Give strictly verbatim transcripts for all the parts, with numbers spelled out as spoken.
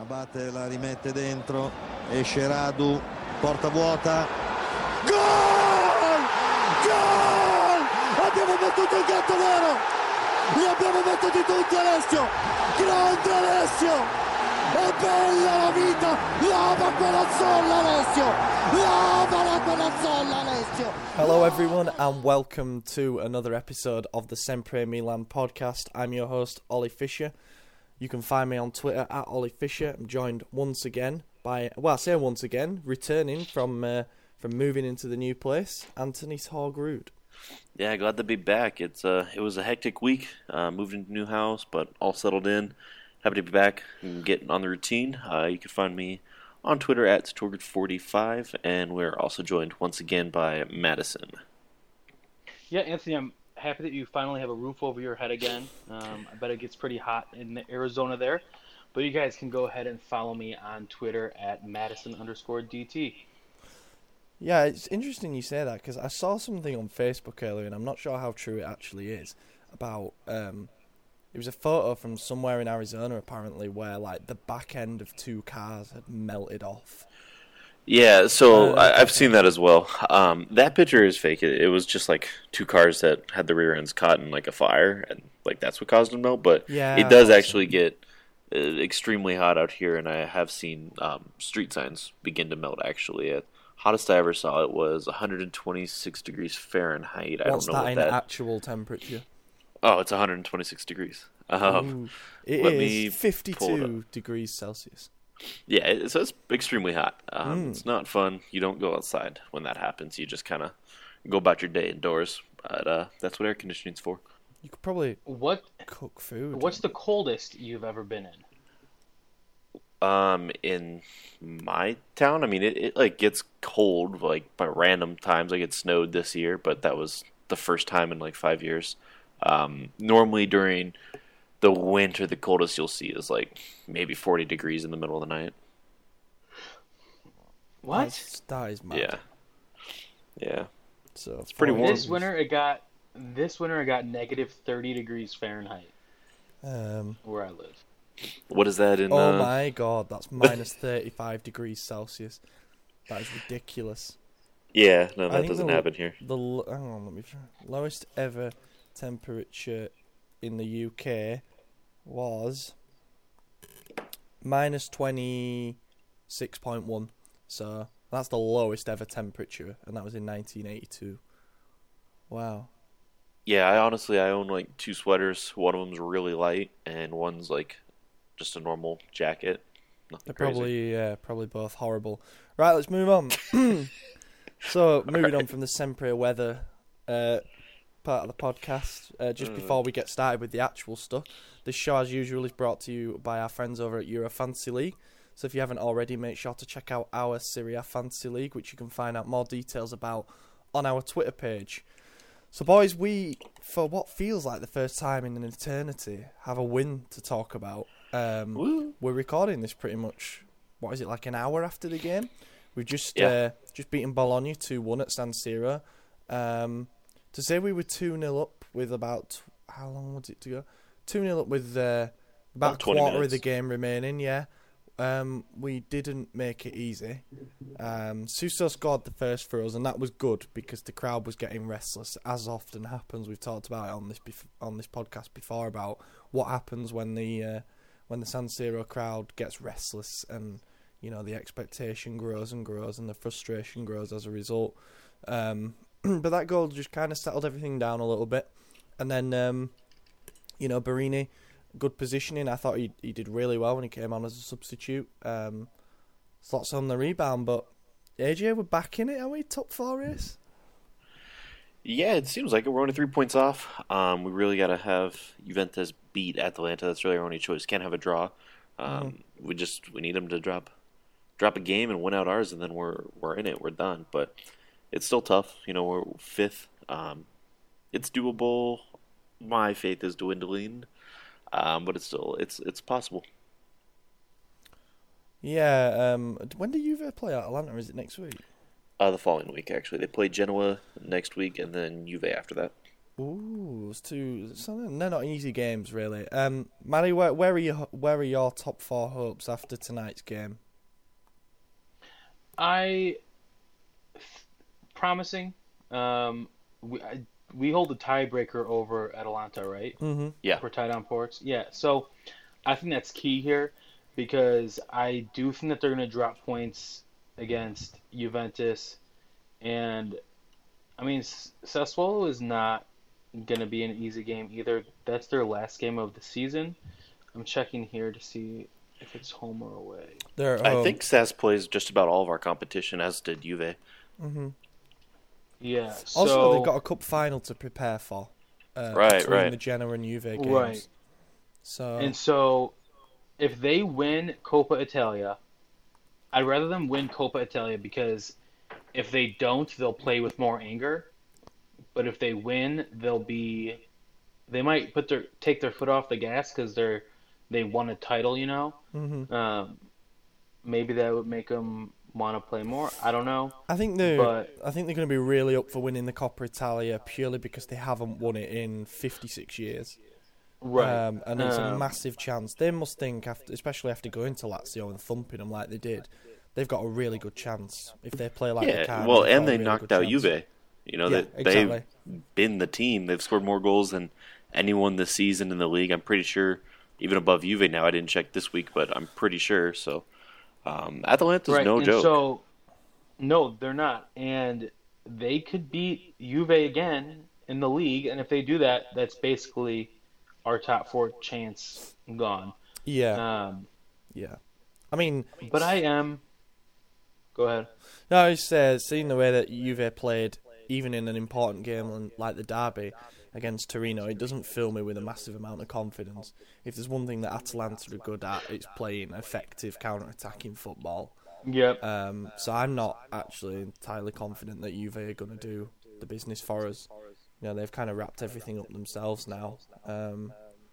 Abate la rimette dentro, esce Radu, porta vuota, gol! Gol! Abbiamo battuto il gatto nero, li abbiamo battuti tutti Alessio, grande Alessio, è bella la vita, lava quella zolla Alessio, lava quella zolla Alessio. Hello everyone and welcome to another episode of the Sempre Milan podcast. I'm your host Ollie Fisher. You can find me on Twitter at Ollie Fisher. I'm joined once again by, well I say once again, returning from uh, from moving into the new place, Anthony Torgrud. Yeah, glad to be back. It's uh, it was a hectic week. Uh, moved into a new house, but all settled in. Happy to be back and get on the routine. Uh, you can find me on Twitter at Torgrud forty-five, and we're also joined once again by Madison. Yeah, Anthony, I'm happy that you finally have a roof over your head again. Um, I bet it gets pretty hot in Arizona there. But you guys can go ahead and follow me on Twitter at Madison underscore DT. Yeah, it's interesting you say that because I saw something on Facebook earlier, and I'm not sure how true it actually is, about, um, it was a photo from somewhere in Arizona apparently where like the back end of two cars had melted off. Yeah, so Uh, I, I've seen that as well. Um, that picture is fake. It, it was just like two cars that had the rear ends caught in like a fire, and like that's what caused them to melt. But Yeah, it does I thought actually so. get uh, extremely hot out here, and I have seen um, street signs begin to melt. Actually, it, hottest I ever saw it was one hundred twenty-six degrees Fahrenheit. I What's don't know that what in that. actual temperature? Oh, it's one hundred twenty-six degrees. Um, Ooh, it let me is pull it fifty-two degrees Celsius. Yeah, it, so it's extremely hot. Um, Mm. It's not fun. You don't go outside when that happens. You just kind of go about your day indoors. But uh, that's what air conditioning's for. You could probably What cook food. What's the coldest you've ever been in? Um, in my town, I mean, it, it like gets cold like by random times. Like it snowed this year, but that was the first time in like five years. Um, normally during the winter, the coldest you'll see is like maybe forty degrees in the middle of the night. What? That's- That is mad. Yeah, yeah. So it's pretty warm. This winter it got this winter it got negative thirty degrees Fahrenheit Um, where I live. What is that in? oh uh, my god, that's minus thirty-five degrees Celsius. That is ridiculous. Yeah, no, I that think doesn't the- happen here. The l- hang on, let me try. Lowest ever temperature in the U K was minus twenty-six point one. So that's the lowest ever temperature, and that was in nineteen eighty-two. Wow. Yeah, I honestly I own like two sweaters. One of them's really light, and one's like just a normal jacket. Nothing They're crazy. probably yeah, probably both horrible. Right, let's move on. So moving on from the Sempre weather uh, part of the podcast, uh, just Mm. before we get started with the actual stuff, this show as usual is brought to you by our friends over at Euro Fantasy League. So if you haven't already, make sure to check out our Serie A Fantasy League, which you can find out more details about on our Twitter page. So boys, we, for what feels like the first time in an eternity, have a win to talk about. Um, Woo. we're recording this pretty much, what is it, like an hour after the game? We've just Yeah. uh, just beaten Bologna two one at San Siro. Um, to say we were two nil up with about, how long was it to go? two nil up with uh, about About a twenty quarter of minutes. the game remaining, yeah. Um, we didn't make it easy. Um, Suso scored the first for us, and that was good because the crowd was getting restless, as often happens. We've talked about it on this bef- on this podcast before about what happens when the uh, when the San Siro crowd gets restless, and you know the expectation grows and grows, and the frustration grows as a result. Um, but that goal just kind of settled everything down a little bit, and then um, you know Barini. Good positioning. I thought he he did really well when he came on as a substitute. Um, slots on the rebound, but A J, we're back in it, are we? Top four race? Yeah, it seems like it. We're only three points off. Um, we really got to have Juventus beat Atalanta. That's really our only choice. Can't have a draw. Um, We just we need them to drop drop a game and win out ours, and then we're we're in it. We're done. But it's still tough. You know, we're fifth. Um, it's doable. My faith is dwindling, um, but it's still it's it's possible. Yeah. Um, when do Juve play Atalanta? Is it next week? Uh, the following week, actually, they play Genoa next week, and then Juve after that. Ooh, it's two. So they're not easy games, really. Um, Maddie, where, where are your where are your top four hopes after tonight's game? I promising. Um, we I, we hold the tiebreaker over Atalanta, right? Mm-hmm. Yeah. We're tied on ports. Yeah. So I think that's key here because I do think that they're going to drop points against Juventus, and I mean Sassuolo is not going to be an easy game either. That's their last game of the season. I'm checking here to see if it's home or away. They're at I home. think Sass plays just about all of our competition, as did Juve. Mm-hmm. Yeah. Also, So they've got a cup final to prepare for. Uh, Right, between right. the Genoa and Juve games. Right. So and so if they win Coppa Italia, I'd rather them win Coppa Italia because if they don't, they'll play with more anger. But if they win, they'll be they might put their take their foot off the gas because they're they won a title, you know. Mhm. Um, maybe that would make them want to play more. I don't know. I think they But- I think they're going to be really up for winning the Coppa Italia purely because they haven't won it in fifty-six years. Right. Um, and it's a Um, massive chance. They must think, after, especially after going to Lazio and thumping them like they did, they've got a really good chance if they play like they Yeah, can. well, they've got and a they really knocked good out chance. Juve. You know, Yeah, that exactly. they've been the team. They've scored more goals than anyone this season in the league. I'm pretty sure, even above Juve now. I didn't check this week, but I'm pretty sure. So, um, Atalanta's right. no and joke. So, no, they're not, and they could beat Juve again in the league. And if they do that, that's basically our top four chance gone. Yeah, Um, yeah. I mean, but I am. Go ahead. no, it's uh, seeing the way that Juve played, even in an important game like the derby against Torino, it doesn't fill me with a massive amount of confidence. If there's one thing that Atalanta are good at, it's playing effective counter-attacking football. Yep. Um, so I'm not actually entirely confident that Juve are going to do the business for us. You know, they've kind of wrapped everything up themselves now. Um,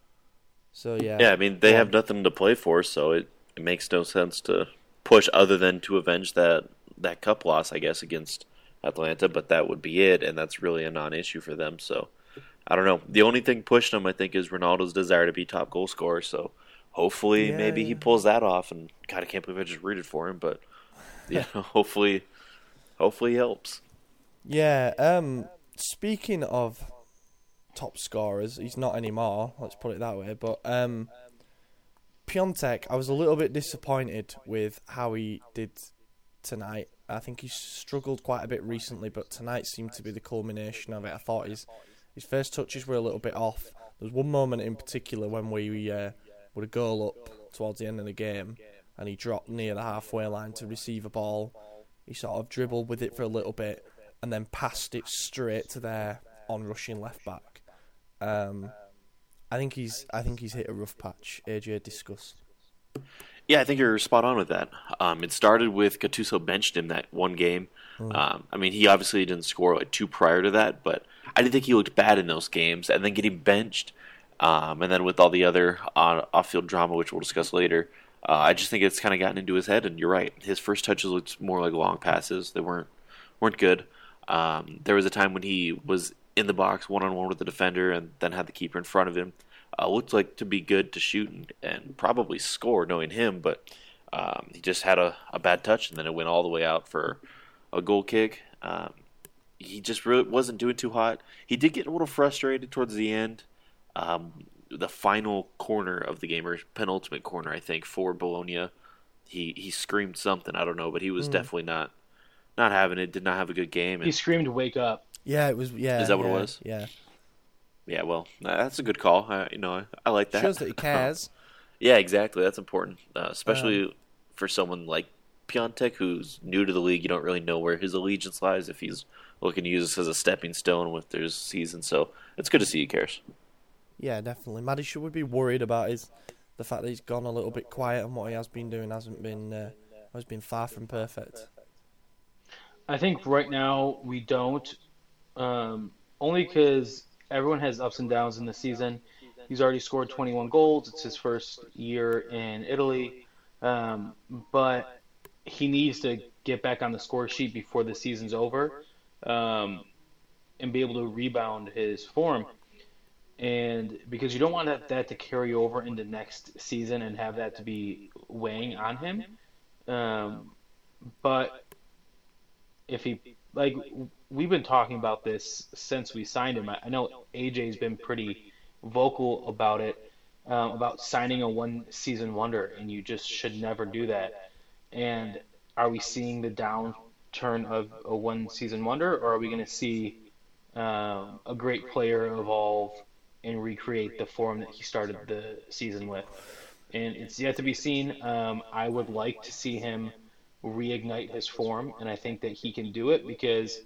so yeah. Yeah, I mean, they Go have on. nothing to play for, so it, it makes no sense to push other than to avenge that, that cup loss, I guess, against Atlanta, but that would be it, and that's really a non-issue for them. So, I don't know. The only thing pushing them, I think, is Ronaldo's desire to be top goal scorer, so hopefully Yeah, maybe yeah. he pulls that off, and God, I can't believe I just rooted for him, but yeah, hopefully, hopefully he helps. Yeah. Um, speaking of top scorers, he's not anymore. Let's put it that way. But um, Piontek, I was a little bit disappointed with how he did tonight. I think he's struggled quite a bit recently, but tonight seemed to be the culmination of it. I thought his his first touches were a little bit off. There was one moment in particular when we uh, were a goal up towards the end of the game, and he dropped near the halfway line to receive a ball. He sort of dribbled with it for a little bit, and then passed it straight to their on-rushing left back. Um, I think he's I think he's hit a rough patch. A J, discuss. Yeah, I think you're spot on with that. Um, it started with Gattuso benched him that one game. Um, I mean, he obviously didn't score like two prior to that, but I didn't think he looked bad in those games. And then getting benched, um, and then with all the other uh, off-field drama, which we'll discuss later, uh, I just think it's kind of gotten into his head. And you're right, his first touches looked more like long passes. They weren't weren't good. Um, there was a time when he was in the box one-on-one with the defender and then had the keeper in front of him. Uh, looked like to be good to shoot and, and probably score, knowing him, but um, he just had a, a bad touch, and then it went all the way out for a goal kick. Um, he just really wasn't doing too hot. He did get a little frustrated towards the end. Um, the final corner of the game, or penultimate corner, I think, for Bologna, he, he screamed something, I don't know, but he was definitely not not having it, did not have a good game. He And, screamed, "Wake up!" Yeah, it was. Yeah, Is that what it yeah, was? Yeah, yeah, well, that's a good call. I, you know, I, I like that. shows that he cares. Yeah, exactly. That's important, uh, especially Um, for someone like Piontek, who's new to the league. You don't really know where his allegiance lies if he's looking to use this as a stepping stone with their season. So it's good to see he cares. Yeah, definitely. Maddie, should we be worried about his the fact that he's gone a little bit quiet and what he has been doing hasn't been uh, has been far from perfect? I think right now we don't, um, only because everyone has ups and downs in the season. He's already scored twenty-one goals. It's his first year in Italy, um, but he needs to get back on the score sheet before the season's over. Um, and be able to rebound his form. And because you don't want that, that to carry over into next season and have that to be weighing on him. Um, but if he, like, we've been talking about this since we signed him. I, I know A J's been pretty vocal about it, um, about signing a one season wonder, and you just should never do that. And are we seeing the downturn of a one season wonder, or are we going to see um, a great player evolve and recreate the form that he started the season with? And it's yet to be seen. Um, I would like to see him reignite his form, and I think that he can do it because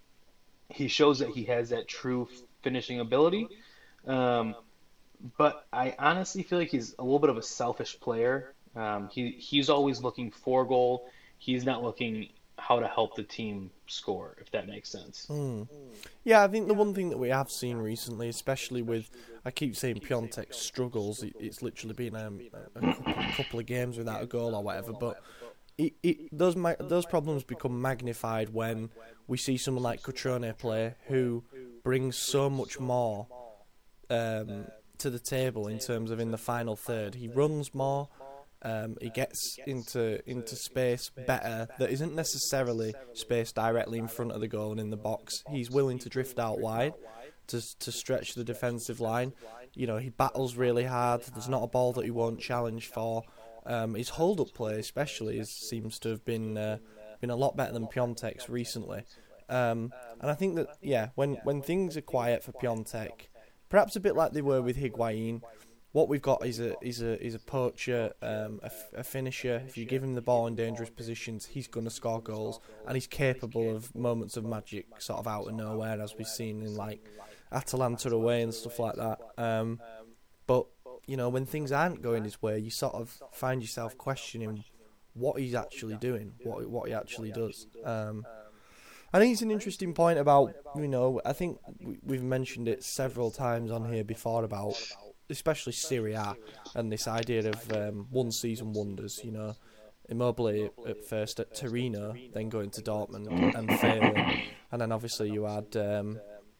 he shows that he has that true finishing ability. Um, but I honestly feel like he's a little bit of a selfish player. Um, he he's always looking for goal. He's not looking how to help the team score, if that makes sense. Mm. Yeah, I think the one thing that we have seen recently, especially with, I keep saying Piontek struggles, it, it's literally been um, a couple, couple of games without a goal or whatever, but it, it those ma- those problems become magnified when we see someone like Cutrone play, who brings so much more um, to the table in terms of in the final third. He runs more. Um, he gets into into space better that isn't necessarily space directly in front of the goal and in the box. He's willing to drift out wide to to stretch the defensive line. You know, he battles really hard. There's not a ball that he won't challenge for. Um, his hold-up play especially is, seems to have been uh, been a lot better than Piontek's recently. Um, and I think that, yeah, when, when things are quiet for Piontek, perhaps a bit like they were with Higuain, what we've got is a is a is a poacher, um, a, a finisher. If you give him the ball in dangerous positions, he's going to score goals, and he's capable of moments of magic, sort of out of nowhere, as we've seen in like Atalanta away and stuff like that. Um, but you know, when things aren't going his way, you sort of find yourself questioning what he's actually doing, what what he actually does. Um, I think it's an interesting point about, you know, I think we've mentioned it several times on here before about, especially Serie A and this idea of um, one-season wonders, you know. Immobile at first at Torino, then going to Dortmund and failing. And then obviously you had um,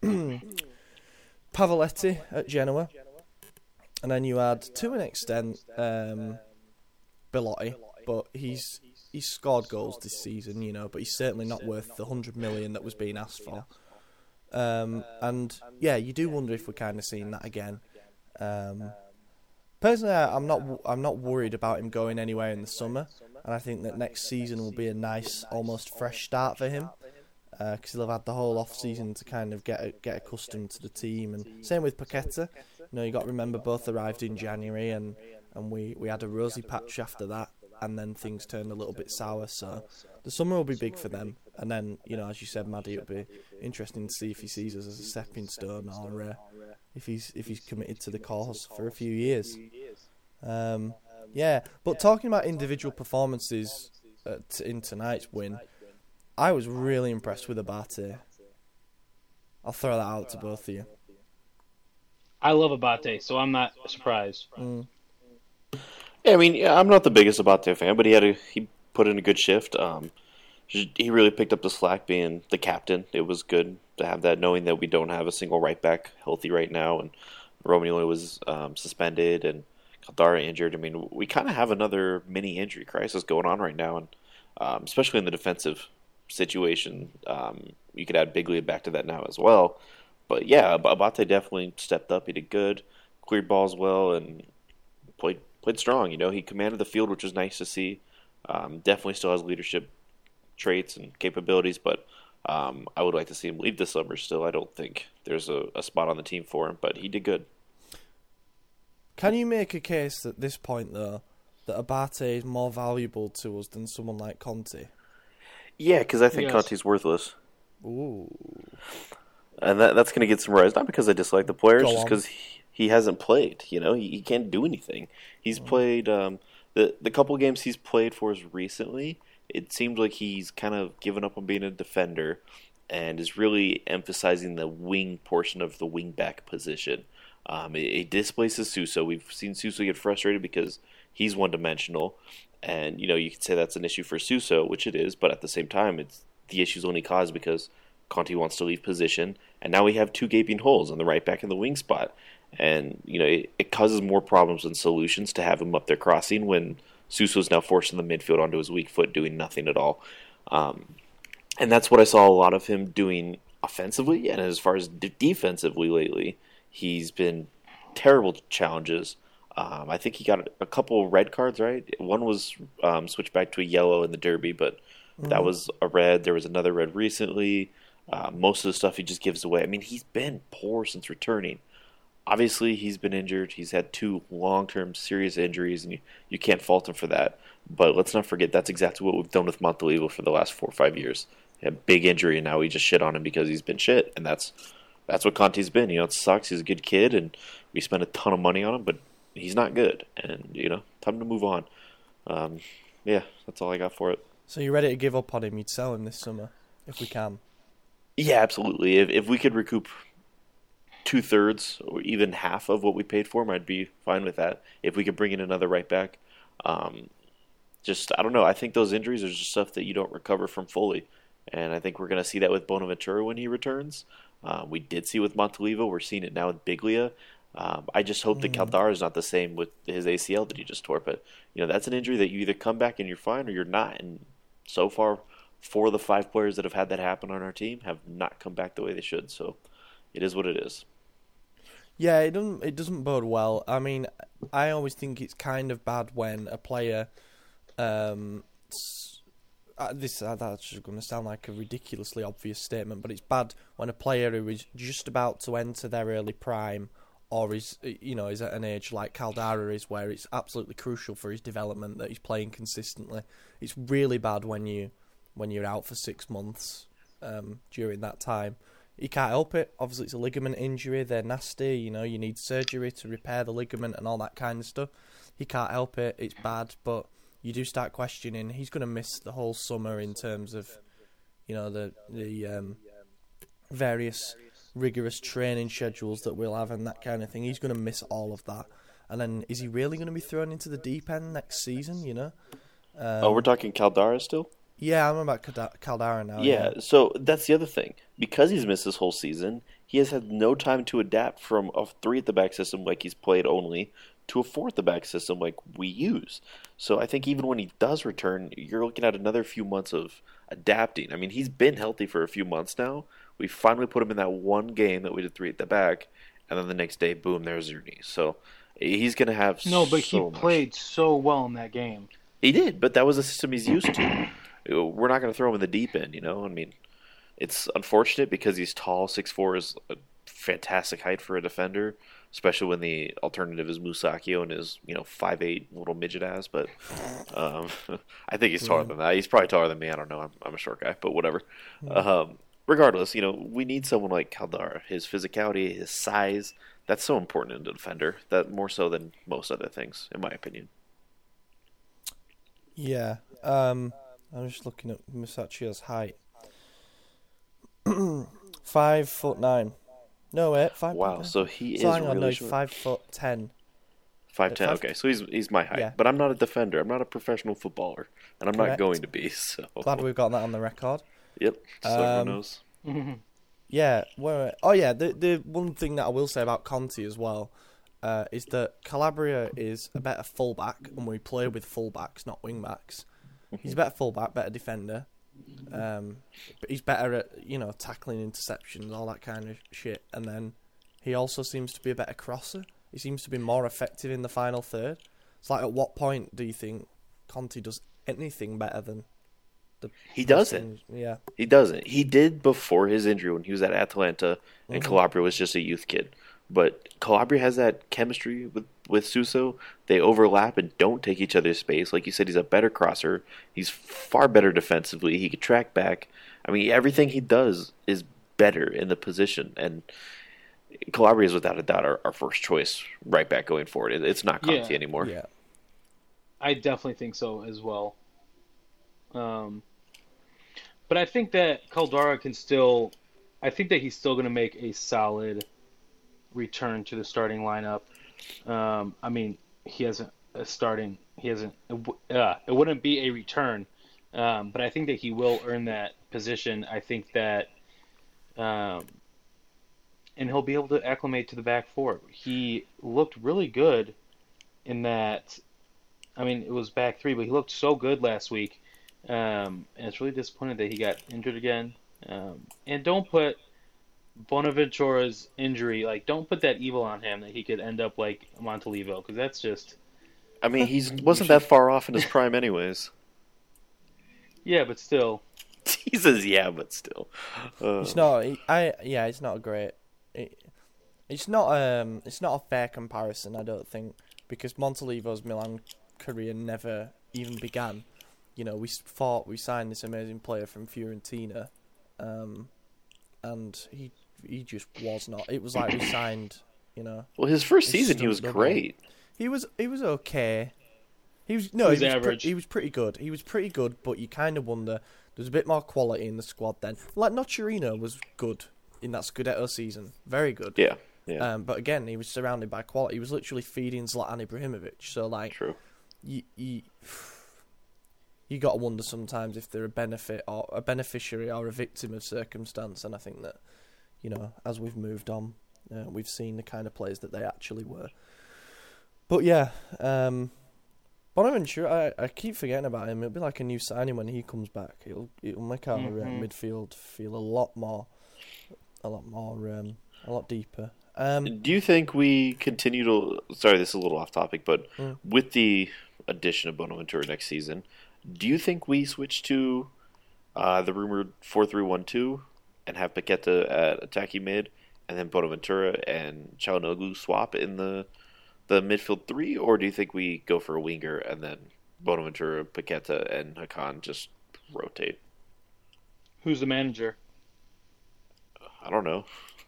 Pavoletti at Genoa. And then you had, to an extent, um, Belotti. But he's he's scored goals this season, you know, but he's certainly not worth the one hundred million that was being asked for. Um, and, yeah, you do wonder if we're kind of seeing that again. Um, personally, I'm not I'm not worried about him going anywhere in the summer, and I think that next season will be a nice, almost fresh start for him, because uh, he'll have had the whole off season to kind of get get accustomed to the team. And same with Paqueta. You know, you got to remember both arrived in January, and, and we, we had a rosy patch after that, and then things turned a little bit sour. So the summer will be big for them, and then, you know, as you said, Maddie, it'll be interesting to see if he sees us as a stepping stone or uh, if he's if he's committed to the cause for a few years. Um, yeah, but talking about individual performances at, in tonight's win, I was really impressed with Abate. I'll throw that out to both of you. I love Abate, so I'm not surprised. Mm. Yeah, I mean, yeah, I'm not the biggest Abate fan, but he had a he put in a good shift. Um, he really picked up the slack being the captain. It was good to have that, knowing that we don't have a single right back healthy right now, and Romagnoli was um, suspended and Caldara injured. I mean, we kind of have another mini injury crisis going on right now, and um, especially in the defensive situation. Um, you could add Biglia back to that now as well. But yeah, Abate definitely stepped up. He did good, cleared balls well, and played played strong. You know, he commanded the field, which was nice to see. Um, definitely still has leadership traits and capabilities, but um, I would like to see him leave this summer still. I don't think there's a, a spot on the team for him, but he did good. Can you make a case at this point, though, that Abate is more valuable to us than someone like Conte? Yeah, because I think Yes. Conte's worthless. Ooh. And that that's going to get some rise, not because I dislike the player, Go just on. because he, he hasn't played. You know, he, he can't do anything. He's Mm. played um, the the couple games he's played for us recently. It seems like he's kind of given up on being a defender and is really emphasizing the wing portion of the wing back position. Um, it, it displaces Suso. We've seen Suso get frustrated because he's one dimensional, and you know you could say that's an issue for Suso, which it is. But at the same time, it's the issue's only caused because Conte wants to leave position, and now we have two gaping holes on the right back and the wing spot. And, you know, it, it causes more problems than solutions to have him up there crossing when Suso's now forcing the midfield onto his weak foot, doing nothing at all. Um, and that's what I saw a lot of him doing offensively, and as far as de- defensively lately, he's been terrible challenges. Um, I think he got a couple red cards, right? One was um, switched back to a yellow in the Derby, but mm-hmm. that was a red. There was another red recently. Uh, most of the stuff he just gives away. I mean, he's been poor since returning. Obviously, he's been injured. He's had two long-term serious injuries, and you, you can't fault him for that. But let's not forget, that's exactly what we've done with Montolivo for the last four or five years. He had a big injury, and now we just shit on him because he's been shit. And that's that's what Conte's been. You know, it sucks. He's a good kid, and we spent a ton of money on him, but he's not good. And, you know, time to move on. Um, yeah, that's all I got for it. So you're ready to give up on him? You'd sell him this summer, if we can? Yeah, absolutely. If if we could recoup two-thirds or even half of what we paid for him, I'd be fine with that. If we could bring in another right back. Um, just, I don't know. I think those injuries are just stuff that you don't recover from fully. And I think we're going to see that with Bonaventura when he returns. Uh, we did see with Montolivo. We're seeing it now with Biglia. Um, I just hope mm. that Caldara is not the same with his A C L that he just tore. But, you know, that's an injury that you either come back and you're fine or you're not. And so far, four of the five players that have had that happen on our team have not come back the way they should. So it is what it is. Yeah, it doesn't it doesn't bode well. I mean, I always think it's kind of bad when a player, um, uh, this uh, that's just going to sound like a ridiculously obvious statement, but it's bad when a player who is just about to enter their early prime, or is you know is at an age like Caldara is, where it's absolutely crucial for his development that he's playing consistently. It's really bad when you when you're out for six months um, during that time. You can't help it. Obviously, it's a ligament injury. They're nasty. You know, you need surgery to repair the ligament and all that kind of stuff. He can't help it. It's bad, but you do start questioning. He's going to miss the whole summer in terms of, you know, the the um, various rigorous training schedules that we'll have and that kind of thing. He's going to miss all of that. And then, is he really going to be thrown into the deep end next season? You know. Um, oh, we're talking Caldara still? Yeah, I'm about Caldara now. Yeah, yeah, so that's the other thing. Because he's missed this whole season, he has had no time to adapt from a three at the back system like he's played only to a four at the back system like we use. So I think even when he does return, you're looking at another few months of adapting. I mean, he's been healthy for a few months now. We finally put him in that one game that we did three at the back, and then the next day, boom, there's your knee. So he's going to have no, but so he much. played so well in that game. He did, but that was a system he's used to. We're not going to throw him in the deep end, you know? I mean, it's unfortunate because he's tall. six foot four is a fantastic height for a defender, especially when the alternative is Musacchio and his, you know, five foot eight little midget ass. But um, I think he's taller than that. He's probably taller than me. I don't know. I'm, I'm a short guy, but whatever. Um, regardless, you know, we need someone like Caldara. His physicality, his size, that's so important in a defender. That more so than most other things, in my opinion. Yeah. Um... I'm just looking at Musacchio's height. five foot nine. No wait, five. Wow, foot so he so is hang on, really no, he's short. five foot ten. Five ten. Five- Okay, so he's he's my height, Yeah. but I'm not a defender. I'm not a professional footballer, and I'm Correct. not going to be. So Glad we've got that on the record. Yep. So Um, everyone knows. Yeah. Where? Oh yeah. The the one thing that I will say about Conte as well uh, is that Calabria is a better fullback, and we play with fullbacks, not wingbacks. He's a better fullback, better defender. Um, but he's better at, you know, tackling interceptions, all that kind of shit. And then he also seems to be a better crosser. He seems to be more effective in the final third. It's like, at what point do you think Conte does anything better than the? He doesn't. Yeah. He doesn't. He did before his injury when he was at Atalanta, and Mhm. Calabria was just a youth kid. But Calabria has that chemistry with, with Suso. They overlap and don't take each other's space. Like you said, he's a better crosser. He's far better defensively. He can track back. I mean, everything he does is better in the position. And Calabria is without a doubt our, our first choice right back going forward. It, it's not Conte Yeah. anymore. Yeah. I definitely think so as well. Um, but I think that Caldara can still, I think that he's still going to make a solid return to the starting lineup. Um, I mean, he hasn't a starting, he hasn't, uh, it wouldn't be a return, um, but I think that he will earn that position. I think that Um, and he'll be able to acclimate to the back four. He looked really good in that. I mean, it was back three, but he looked so good last week. Um, and it's really disappointing that he got injured again. Um, and don't put Bonaventura's injury, like, don't put that evil on him that he could end up like Montolivo, because that's just. I mean, he wasn't that far off in his prime, anyways. Yeah, but still. He says, "Yeah, but still." Uh, It's not. I yeah. It's not a great. It, it's not. Um. It's not a fair comparison. I don't think, because Montolivo's Milan career never even began. You know, we thought we signed this amazing player from Fiorentina, um, and he he just was not. It was like we signed. You know. well, his first It's season, he still was double. great. He was he was okay. He was no, He was he was, pre- average. he was pretty good. He was pretty good, but you kind of wonder there's a bit more quality in the squad then. Like Nocerino was good in that Scudetto season, very good. Yeah, yeah, Um, but again, he was surrounded by quality. He was literally feeding Zlatan Ibrahimovic. So like, true. you you, you got to wonder sometimes if they're a benefit or a beneficiary or a victim of circumstance. And I think that, you know, as we've moved on, uh, we've seen the kind of players that they actually were. But yeah, um, Bonaventura, I, I keep forgetting about him. It'll be like a new signing when he comes back. It'll it'll make our uh, Mhm. midfield feel a lot more, a lot more, um, a lot deeper. Um, Do you think we continue to? Sorry, this is a little off topic, but Mm. with the addition of Bonaventura next season, do you think we switch to uh, the rumored four three one two and have Paqueta at attacking mid, and then Bonaventura and Çalhanoğlu swap in the the midfield three, or do you think we go for a winger and then Bonaventura, Paqueta, and Hakan just rotate? Who's the manager? I don't know.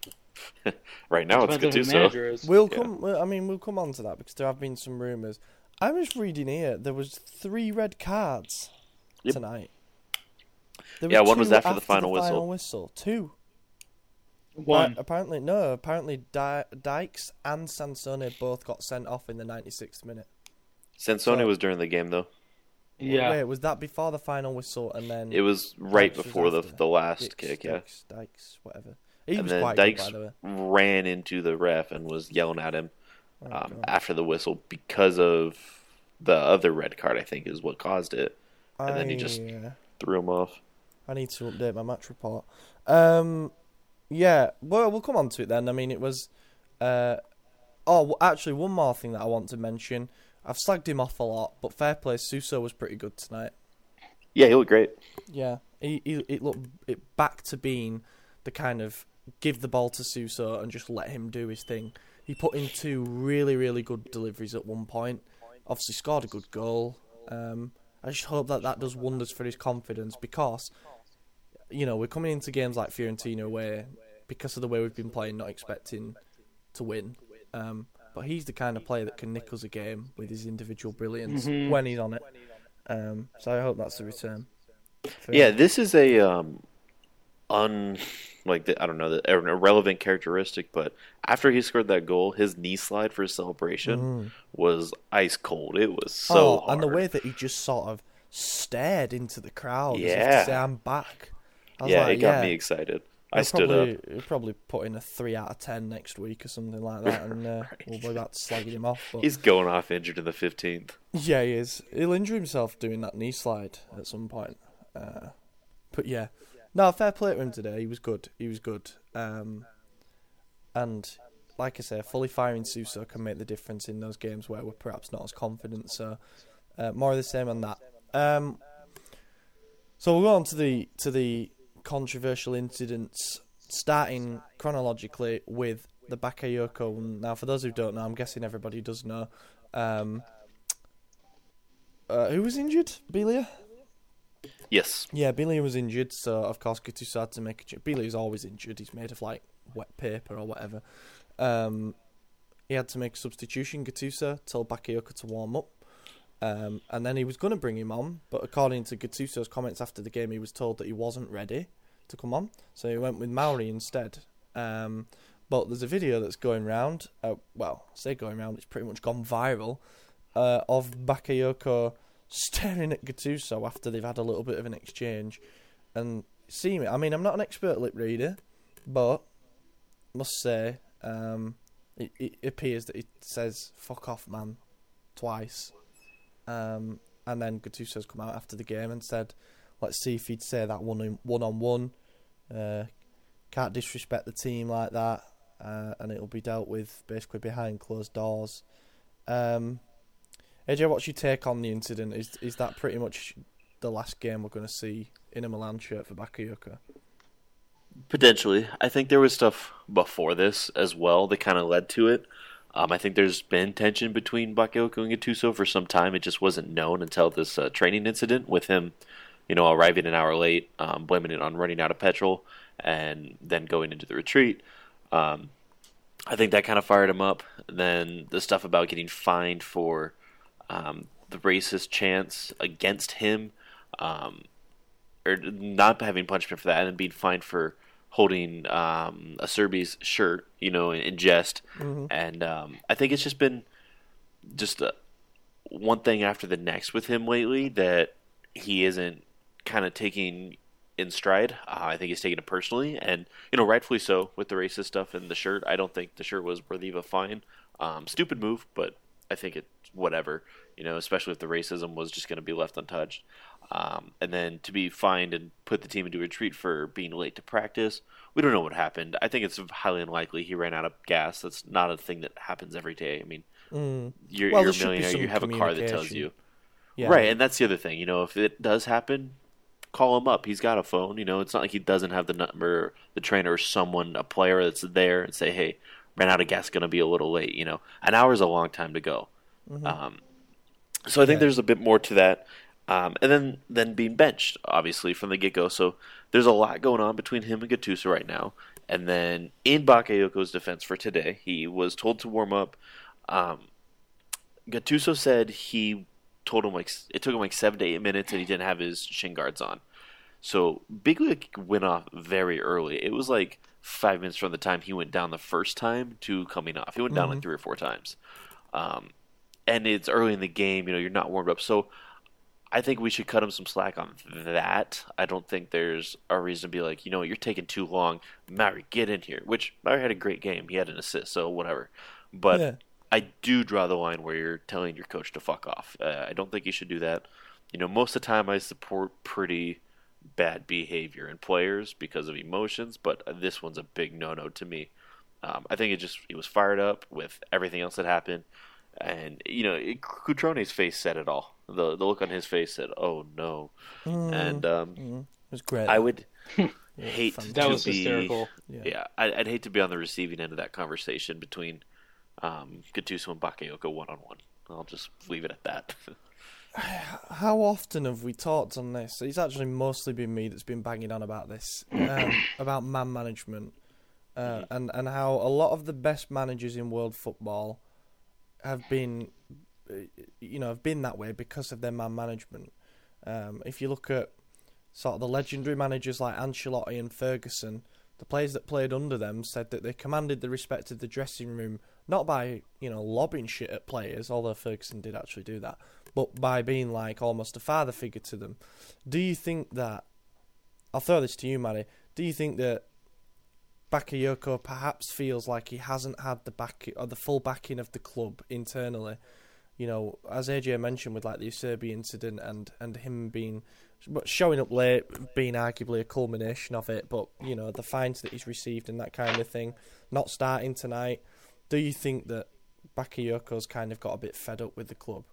Right now, it's Depends on who the Gattuso. manager is. We'll Yeah. come. well, I mean, we'll come on to that because there have been some rumours. I was reading here there was three red cards Yep. tonight. There Yeah, were one was two after the final whistle. whistle. Two. One. Right, apparently, no. Apparently, Dy- Dykes and Sansone both got sent off in the ninety-sixth minute. Sansone So- was during the game though. Yeah. Wait, was that before the final whistle and then It was right Dykes was before the after? the last Dykes, kick, yeah. Dykes, Dykes, whatever. He And was then quite Dykes good, by the way. ran into the ref and was yelling at him Oh, um, God. after the whistle because of the other red card. I think is what caused it. and then he just- I, uh, Threw him off. I need to update my match report. Um, yeah, well, we'll come on to it then. I mean, it was. Uh, oh, w- actually, one more thing that I want to mention. I've slagged him off a lot, but fair play, Suso was pretty good tonight. Yeah, he looked great. Yeah, he, he it looked it back to being the kind of give the ball to Suso and just let him do his thing. He put in two really, really good deliveries at one point. Obviously, scored a good goal. Um, I just hope that that does wonders for his confidence because, you know, we're coming into games like Fiorentina where, because of the way we've been playing, not expecting to win. Um, but he's the kind of player that can nick us a game with his individual brilliance Mhm. when he's on it. Um, so I hope that's the return. for Yeah, him. this is a um, un like the, I don't know the an irrelevant characteristic, but after he scored that goal, his knee slide for his celebration Mm. was ice cold. It was so oh, hard. and the way that he just sort of stared into the crowd as if Yeah. to say, I'm back. I was yeah, like, it got yeah. me excited. I He'll stood probably, up. He'll probably put in a three out of ten next week or something like that, and uh, Right. we'll be back to slagging him off. But He's going off injured in the fifteenth. yeah, he is. He'll injure himself doing that knee slide at some point. Uh, but yeah, no, fair play to him today. He was good. He was good. Um, and like I say, fully firing Suso can make the difference in those games where we're perhaps not as confident. So uh, more of the same on that. Um, so we'll go on to the to the controversial incidents, starting chronologically with the Bakayoko one. Now, for those who don't know, I'm guessing everybody does know. Um, uh, who was injured? Belia? Yes. Yeah, Belia was injured, so of course Gattuso had to make a change. Belia's always injured. He's made of like wet paper or whatever. Um, he had to make a substitution. Gattuso told Bakayoko to warm up. Um, and then he was going to bring him on, but according to Gattuso's comments after the game, he was told that he wasn't ready to come on, so he went with Mauri instead. Um, but there's a video that's going round, uh, well, I say going round, it's pretty much gone viral, uh, of Bakayoko staring at Gattuso after they've had a little bit of an exchange. And see me, I mean, I'm not an expert lip reader, But must say, um, it, it appears that it says "fuck off, man" twice, um, and then Gattuso's come out after the game and said, "Let's see if he'd say that one one on one. Can't disrespect the team like that, uh, and it'll be dealt with basically behind closed doors." Um, A J, what's your take on the incident? Is is that pretty much the last game we're going to see in a Milan shirt for Bakayoko? Potentially. I think there was stuff before this as well that kind of led to it. Um, I think there's been tension between Bakayoko and Gattuso for some time. It just wasn't known until this uh, training incident with him, you know, arriving an hour late, um, blaming it on running out of petrol, and then going into the retreat. Um, I think that kind of fired him up. Then the stuff about getting fined for um, the racist chants against him, um, or not having punishment for that, and then being fined for holding um, a Serbi's shirt, you know, in, in jest. Mm-hmm. And um, I think it's just been just uh, one thing after the next with him lately that he isn't kind of taking in stride. Uh, I think he's taking it personally, and, you know, rightfully so with the racist stuff and the shirt. I don't think the shirt was worthy of a fine. Um, stupid move, but I think it's whatever, you know, especially if the racism was just going to be left untouched. Um, and then to be fined and put the team into a retreat for being late to practice, we don't know what happened. I think it's highly unlikely he ran out of gas. That's not a thing that happens every day. I mean, mm. you're, well, you're a millionaire, you have a car that tells you. Yeah. Right, and that's the other thing. You know, if it does happen, call him up. He's got a phone. You know, it's not like he doesn't have the number, the trainer or someone, a player that's there, and say, hey, ran out of gas, going to be a little late. You know, an hour is a long time to go. Mm-hmm. Um, so I think yeah. there's a bit more to that. Um, and then, then being benched, obviously, from the get-go. So there's a lot going on between him and Gattuso right now. And then in Bakayoko's defense for today, he was told to warm up. Um, Gattuso said he told him like it took him like seven to eight minutes and he didn't have his shin guards on. So Biglia went off very early. It was like five minutes from the time he went down the first time to coming off. He went down mm-hmm. like three or four times. Um, and it's early in the game, you know, you're not warmed up. So I think we should cut him some slack on that. I don't think there's a reason to be like, you know, you're taking too long. Mauri, get in here. Which, Mauri had a great game. He had an assist, so whatever. But yeah. I do draw the line where you're telling your coach to fuck off. Uh, I don't think you should do that. You know, most of the time I support pretty bad behavior in players because of emotions, but this one's a big no-no to me. Um, I think it just he was fired up with everything else that happened. And, you know, it, Cutrone's face said it all. The the look on his face said, oh, no. Mm, and um, mm, it was great. I would hate that to That was be, hysterical. Yeah, yeah I, I'd hate to be on the receiving end of that conversation between um, Gattuso and Bakayoko one-on-one. I'll just leave it at that. How often have we talked on this? It's actually mostly been me that's been banging on about this, um, about man management, uh, mm-hmm. and, and how a lot of the best managers in world football have been, you know, have been that way because of their man management. Um, if you look at sort of the legendary managers like Ancelotti and Ferguson, the players that played under them said that they commanded the respect of the dressing room, not by, you know, lobbing shit at players, although Ferguson did actually do that, but by being like almost a father figure to them. Do you think that, I'll throw this to you, Maddie, do you think that Bakayoko perhaps feels like he hasn't had the back or the full backing of the club internally? You know, as A J mentioned with like the Serbi incident and, and him being showing up late, being arguably a culmination of it, but you know the fines that he's received and that kind of thing, not starting tonight. Do you think that Bakayoko's kind of got a bit fed up with the club?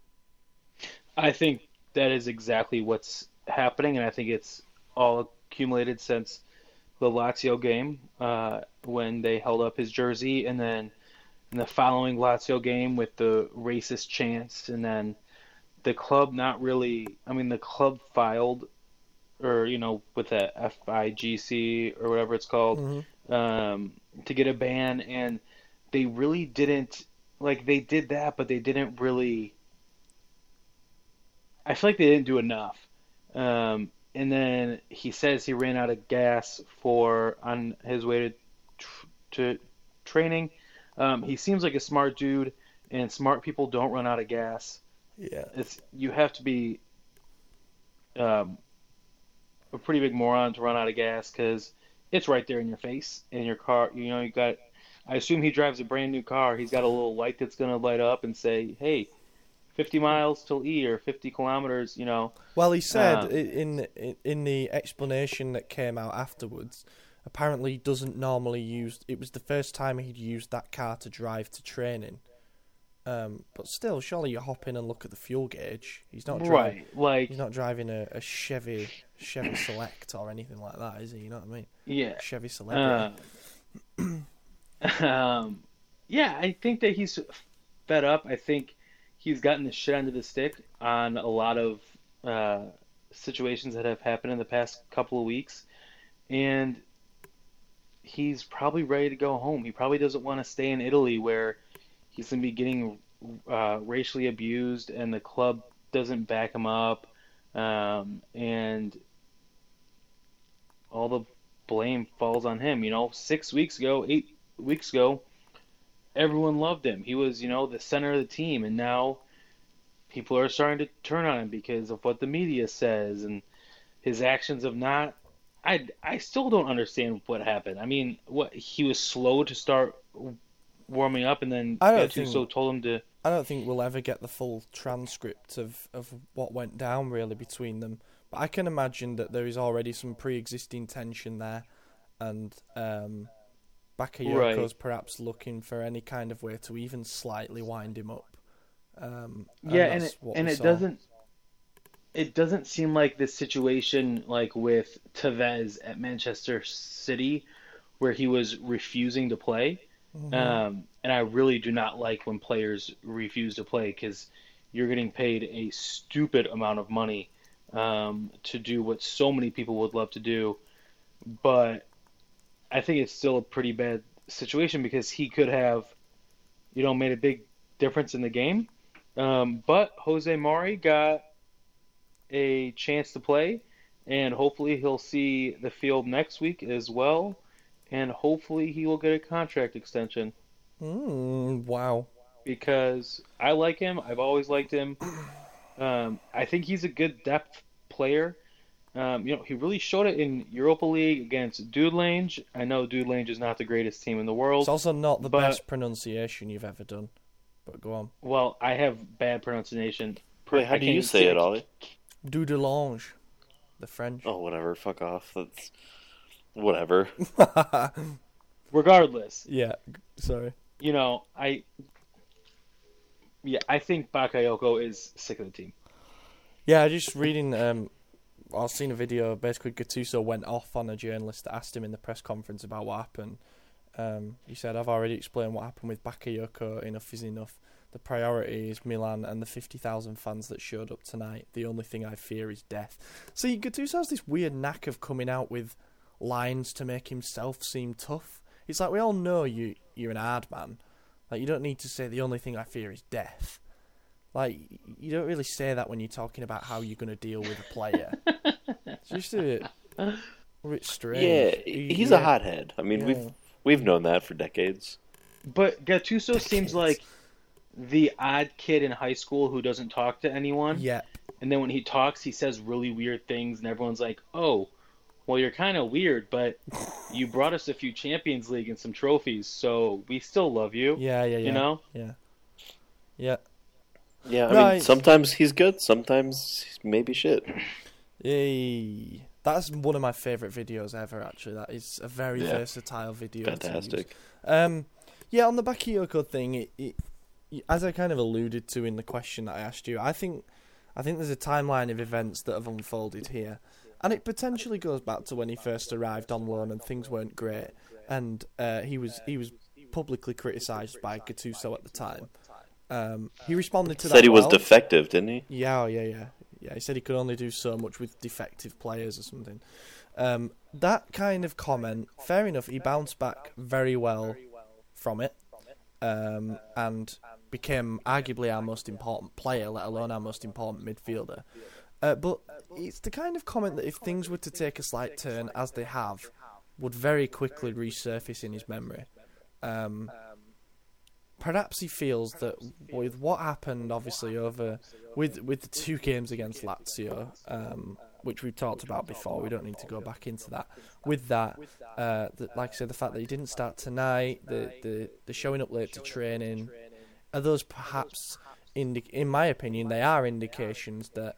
I think that is exactly what's happening, and I think it's all accumulated since the Lazio game uh, when they held up his jersey, and then in the following Lazio game with the racist chants, and then the club not really, I mean, the club filed, or, you know, with the F I G C or whatever it's called, mm-hmm. um, to get a ban, and they really didn't, like, they did that, but they didn't really, I feel like they didn't do enough. Um, and then he says he ran out of gas for on his way to tr- to training. Um, he seems like a smart dude, and smart people don't run out of gas. Yeah, it's you have to be um, a pretty big moron to run out of gas, because it's right there in your face in your car. You know, you got. I assume he drives a brand new car. He's got a little light that's gonna light up and say, "Hey, fifty miles till E or fifty kilometers." You know. Well, he said Um, in in in the explanation that came out afterwards, apparently he doesn't normally use. It was the first time he'd used that car to drive to training. Um, but still, surely you hop in and look at the fuel gauge. He's not driving. right, like He's not driving a, a Chevy Chevy Select or anything like that, is he? You know what I mean? yeah. Chevy Celebrity. Uh, um, yeah, I think that he's fed up. I think he's gotten the shit end of the stick on a lot of uh, situations that have happened in the past couple of weeks, and he's probably ready to go home. He probably doesn't want to stay in Italy where he's going to be getting uh, racially abused and the club doesn't back him up, um, and all the blame falls on him. You know, six weeks ago, eight weeks ago, everyone loved him. He was, you know, the center of the team, and now people are starting to turn on him because of what the media says and his actions of not. I, I still don't understand what happened. I mean, what he was slow to start warming up, and then I don't Gattuso think- told him to. I don't think we'll ever get the full transcript of, of what went down really between them. But I can imagine that there is already some pre-existing tension there, and um, Bakayoko's Right. perhaps looking for any kind of way to even slightly wind him up. Um, Yeah, and that's it, what and we it saw. doesn't it doesn't seem like this situation like with Tevez at Manchester City, where he was refusing to play. Mhm. Um, and I really do not like when players refuse to play because you're getting paid a stupid amount of money um, to do what so many people would love to do. But I think it's still a pretty bad situation because he could have, you know, made a big difference in the game. Um, but Jose Mari got a chance to play, and hopefully he'll see the field next week as well. And hopefully he will get a contract extension Mm, wow. because I like him. I've always liked him. Um, I think he's a good depth player. Um, you know, he really showed it in Europa League against Dude Lange. I know Dude Lange is not the greatest team in the world. It's also not the but- best pronunciation you've ever done. But go on. Well, I have bad pronunciation. Wait, how I do can't you even say it, I- Ollie? Du de Lange, the French. Oh, whatever. Fuck off. That's whatever. Regardless, Yeah, sorry. you know, I yeah, I think Bakayoko is sick of the team. Yeah, just reading. Um, I've seen a video. Basically, Gattuso went off on a journalist that asked him in the press conference about what happened. Um, he said, "I've already explained what happened with Bakayoko. Enough is enough. The priority is Milan and the fifty thousand fans that showed up tonight. The only thing I fear is death." See, Gattuso has this weird knack of coming out with lines to make himself seem tough. It's like we all know you. You're an hard man. Like you don't need to say the only thing I fear is death. Like, you don't really say that when you're talking about how you're going to deal with a player. It's just a, a bit strange. Yeah, He- he's yeah. a hothead. I mean, Yeah. we've we've known that for decades. But Gattuso seems like the odd kid in high school who doesn't talk to anyone. Yeah. And then when he talks, he says really weird things, and everyone's like, "Oh, well, you're kind of weird, but you brought us a few Champions League and some trophies, so we still love you." Yeah, yeah, yeah. You know? Yeah. Yeah. Yeah, I Right. mean, sometimes he's good, sometimes he's maybe shit. Yay. That's one of my favourite videos ever, actually. That is a very Yeah. versatile video. to use. Fantastic. Um, yeah, on the Bakayoko thing, it, it, as I kind of alluded to in the question that I asked you, I think I think there's a timeline of events that have unfolded here, and it potentially goes back to when he first arrived on loan and things weren't great, and uh, he was he was publicly criticised by Gattuso at the time. Um, he responded to that. Said he was well. defective, didn't he? Yeah, oh, yeah, yeah, yeah. He said he could only do so much with defective players or something. Um, that kind of comment, fair enough. He bounced back very well from it, um, and became arguably our most important player, let alone our most important midfielder. Uh, but it's the kind of comment that if things were to take a slight turn, as they have, would very quickly resurface in his memory. Um, perhaps he feels that with what happened, obviously over with with the two games against Lazio, um, which we've talked about before. We don't need to go back into that. With that, uh, the, like I said, the fact that he didn't start tonight, the the, the showing up late to training, are those perhaps, indi- in my opinion, they are indications that.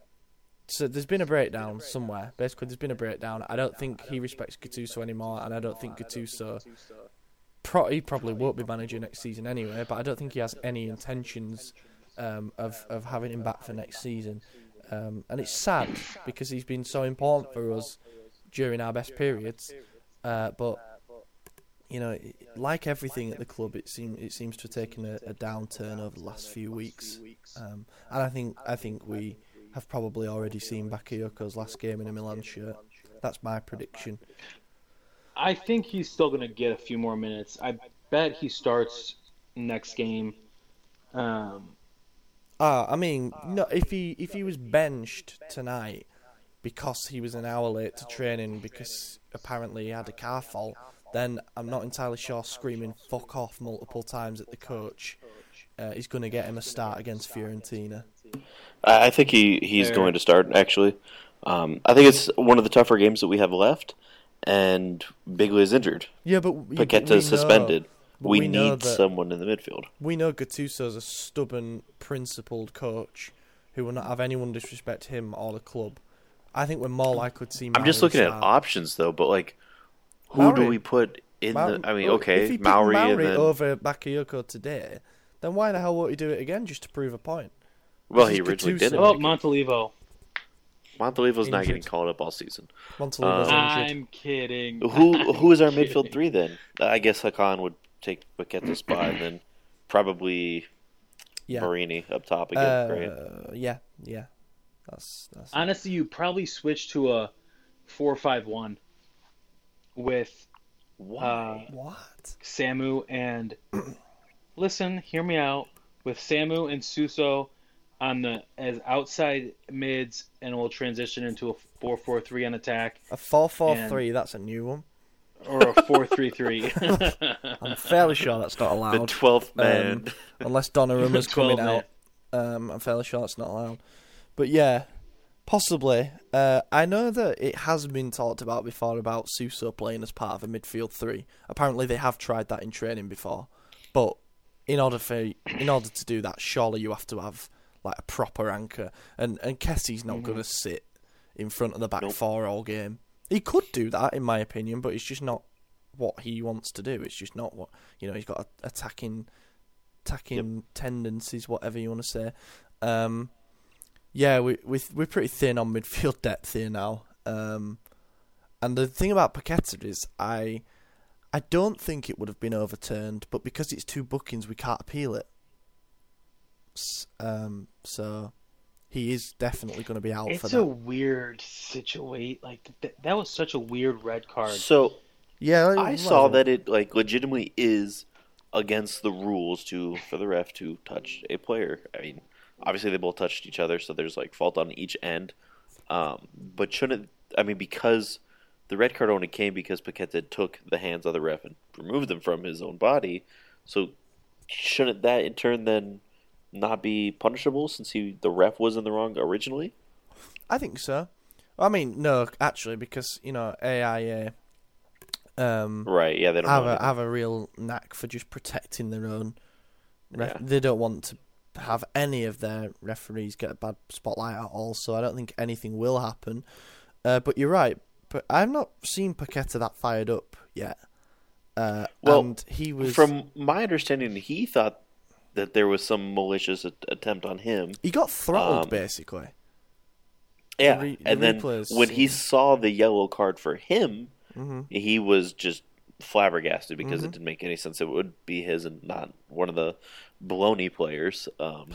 So there's been a breakdown somewhere. Basically, there's been a breakdown. I don't think he respects Gattuso anymore, and I don't think Gattuso. Pro- he probably won't be manager next season anyway, but I don't think he has any intentions um, of of having him back for next season. Um, and it's sad because he's been so important for us during our best periods. Uh, but you know, like everything at the club, it seems it seems to have taken a, a downturn over the last few weeks. Um, and I think I think we. have probably already seen Bakayoko's last game in a Milan shirt. That's my prediction. I think he's still going to get a few more minutes. I bet he starts next game. Um, Ah, I mean, no. If he if he was benched tonight because he was an hour late to training because apparently he had a car fault, then I'm not entirely sure screaming "fuck off" multiple times at the coach uh, is going to get him a start against Fiorentina. I think he, he's Fair. going to start, actually. Um, I think it's one of the tougher games that we have left, and Biglia is injured. Yeah, but we, Paqueta we is suspended. Know, but we, we know need that- someone in the midfield. We know Gattuso's a stubborn, principled coach who will not have anyone disrespect him or the club. I think we're more likely to see Mauri I'm just looking at start. options, though, but, like, who Mauri. do we put in Mauri- the... I mean, well, okay, if he picked Mauri, Mauri and then... over Bakayoko today, then why the hell won't he do it again just to prove a point? Well, This he is originally Gattuso. didn't. oh, make it. Montalivo. Montalivo's not Injured. getting called up all season. Montalivo's Um, injured. I'm kidding. Who Who is our I'm kidding. midfield three, then? I guess Hakan would take Paqueta's spot, and then probably Yeah. Marini up top again, Uh, right? yeah, yeah. That's that's. Honestly, you probably switch to a four five one with uh, What? Samu and listen, hear me out. With Samu and Suso on the as outside mids, and we'll transition into a four four three on attack A four four three. That's a new one. or a four three three. I'm fairly sure that's not The allowed. twelfth man. Um, unless Donnarumma's coming twelve man. out. Um, I'm fairly sure that's not allowed. But yeah, possibly. Uh, I know that it has been talked about before about Suso playing as part of a midfield three. Apparently they have tried that in training before. But in order for in order to do that, surely you have to have like a proper anchor. And and Kessie's not Mm-hmm. going to sit in front of the back Nope. four all game. He could do that, in my opinion, but it's just not what he wants to do. It's just not what you know. He's got a, attacking, attacking tendencies, whatever you want to say. Um, yeah, we we we're pretty thin on midfield depth here now. Um, and the thing about Paqueta is, I I don't think it would have been overturned, but because it's two bookings, we can't appeal it. S- Um, so he is definitely going to be out for It's that. a weird situation. Like th- that was such a weird red card. So Yeah, I saw that it like legitimately is against the rules to for the ref to touch a player. I mean, obviously they both touched each other, so there's like fault on each end. Um, but shouldn't I mean because the red card only came because Paqueta took the hands of the ref and removed them from his own body. So shouldn't that in turn then not be punishable since he the ref was in the wrong originally? I think so. I mean, no, actually, because you know A I A um, Right? Yeah, they don't have know a anything. have a real knack for just protecting their own. Ref- Yeah. They don't want to have any of their referees get a bad spotlight at all. So I don't think anything will happen. Uh, but you're right. But I've not seen Paqueta that fired up yet. Uh, Well, and he was From my understanding, he thought that there was some malicious a- attempt on him. he got throttled um, basically. Yeah, re- the and then replays when he seem- saw the yellow card for him, hmm he was just flabbergasted because Mhm. it didn't make any sense. It would be his and not one of the baloney players. Um,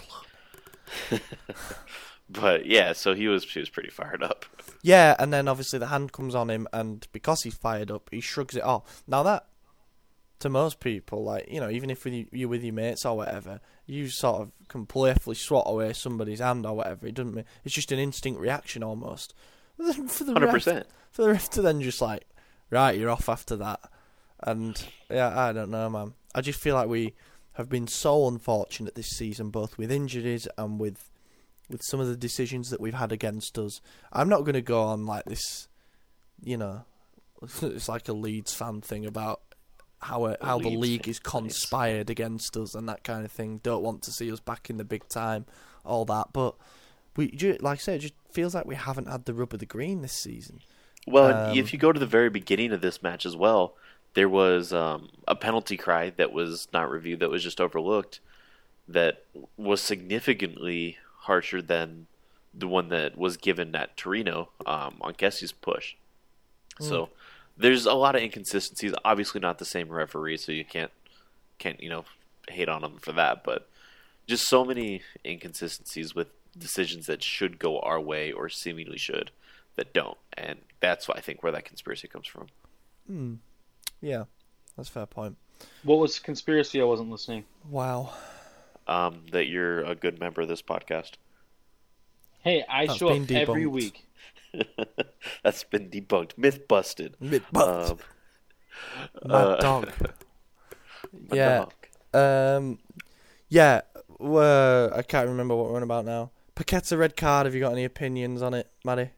but yeah, so he was he was pretty fired up. Yeah, and then obviously the hand comes on him, and because he's fired up, he shrugs it off. Now that, to most people, like, you know, even if you- you're with your mates or whatever, you sort of can playfully swat away somebody's hand or whatever. It doesn't. It's just an instinct reaction almost. But then for the Hundred ref, percent. for the ref to then just like, right, you're off after that, and yeah, I don't know, man. I just feel like we have been so unfortunate this season, both with injuries and with with some of the decisions that we've had against us. I'm not going to go on like this, you know, it's like a Leeds fan thing about how it, how the Leeds league fan, is conspired nice. against us and that kind of thing. Don't want to see us back in the big time, all that. But we, like I said, it just feels like we haven't had the rub of the green this season. Well, Um, if you go to the very beginning of this match as well, there was um, a penalty cry that was not reviewed, that was just overlooked, that was significantly harsher than the one that was given at Torino um, on Kessi's push. Mm. So there's a lot of inconsistencies. Obviously, not the same referee, so you can't can't you know hate on him for that. But just so many inconsistencies with decisions that should go our way or seemingly should that don't, and that's why I think where that conspiracy comes from. Hmm. Yeah, that's a fair point. What was conspiracy? I wasn't listening. Wow. Um, that you're a good member of this podcast. Hey, I That's show been up every debunked. week. That's been debunked, myth busted. Myth busted. Um, Mad uh, dog. my Yeah. dog. Um, yeah, well, I can't remember what we're on about now. Paquetá red card, have you got any opinions on it, Maddie?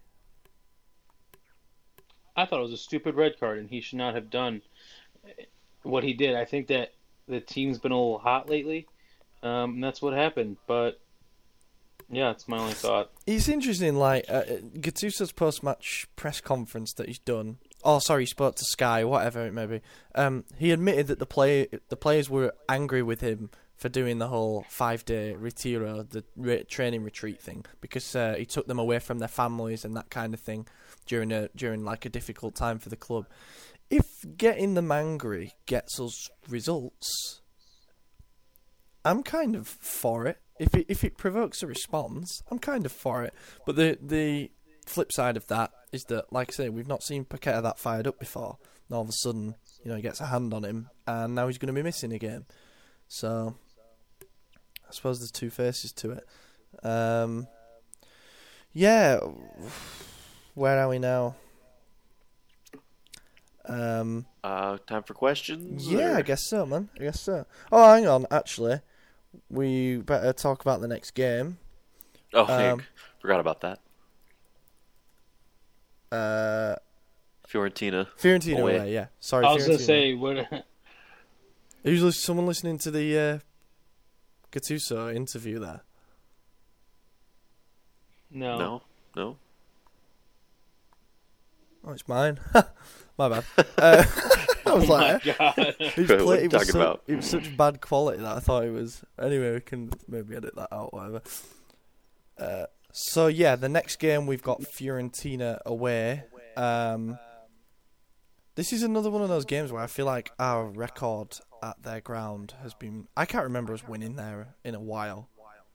I thought it was a stupid red card, and he should not have done what he did. I think that the team's been a little hot lately, um, and that's what happened. But yeah, it's my only thought. It's interesting, like, uh, Gattuso's post-match press conference that he's done. Oh, sorry, he spoke to Sky, whatever it may be. Um, he admitted that the play the players were angry with him for doing the whole five-day retiro, the re- training retreat thing, because uh, he took them away from their families and that kind of thing during a during like a difficult time for the club. If getting them angry gets us results, I'm kind of for it. If it if it provokes a response, I'm kind of for it. But the the flip side of that is that, like I say, we've not seen Paquetá that fired up before. And all of a sudden, you know, he gets a hand on him, and now he's going to be missing a game. So, I suppose there's two faces to it. Um, yeah, where are we now? Um, Uh, time for questions? yeah, or- I guess so, man. I guess so. Oh, hang on, actually. We better talk about the next game. Oh, heck. um, Forgot about that. Uh, Fiorentina. Fiorentina Away. away, yeah. Sorry, I was gonna Fiorentina. say, what? Who's lis- someone listening to the uh, Gattuso interview there? No. No, no. Oh, it's mine. My bad. Uh, I was Oh like, my god. it was, What are play- you it, was talking so- about? it was such bad quality that I thought it was. Anyway, we can maybe edit that out, whatever. Uh, so yeah, the next game we've got Fiorentina away. Um, this is another one of those games where I feel like our record at their ground has been. I can't remember us winning there in a while.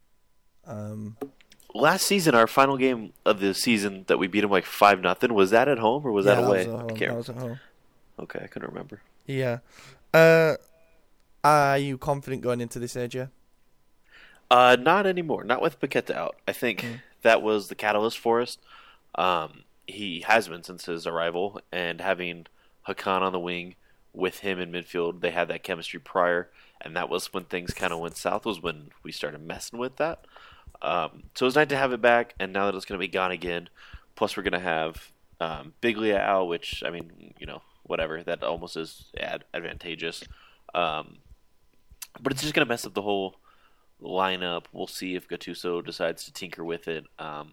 Um, Last season, our final game of the season that we beat them like five nothing. Was that at home or was yeah, that away? was at home. I can't That remember. was at home. Okay, I couldn't remember. Yeah. Uh, are you confident going into this, A J? Uh, not anymore. Not with Paquetá out. I think Mm. that was the catalyst for us. Um, he has been since his arrival, and having Hakan on the wing with him in midfield, they had that chemistry prior, and that was when things kind of went south. Was when we started messing with that. Um, so it was nice to have it back, and now that it's going to be gone again, plus we're going to have um, Biglia out, which I mean, you know, whatever. That almost is ad- advantageous, um, but it's just going to mess up the whole lineup. We'll see if Gattuso decides to tinker with it. Um,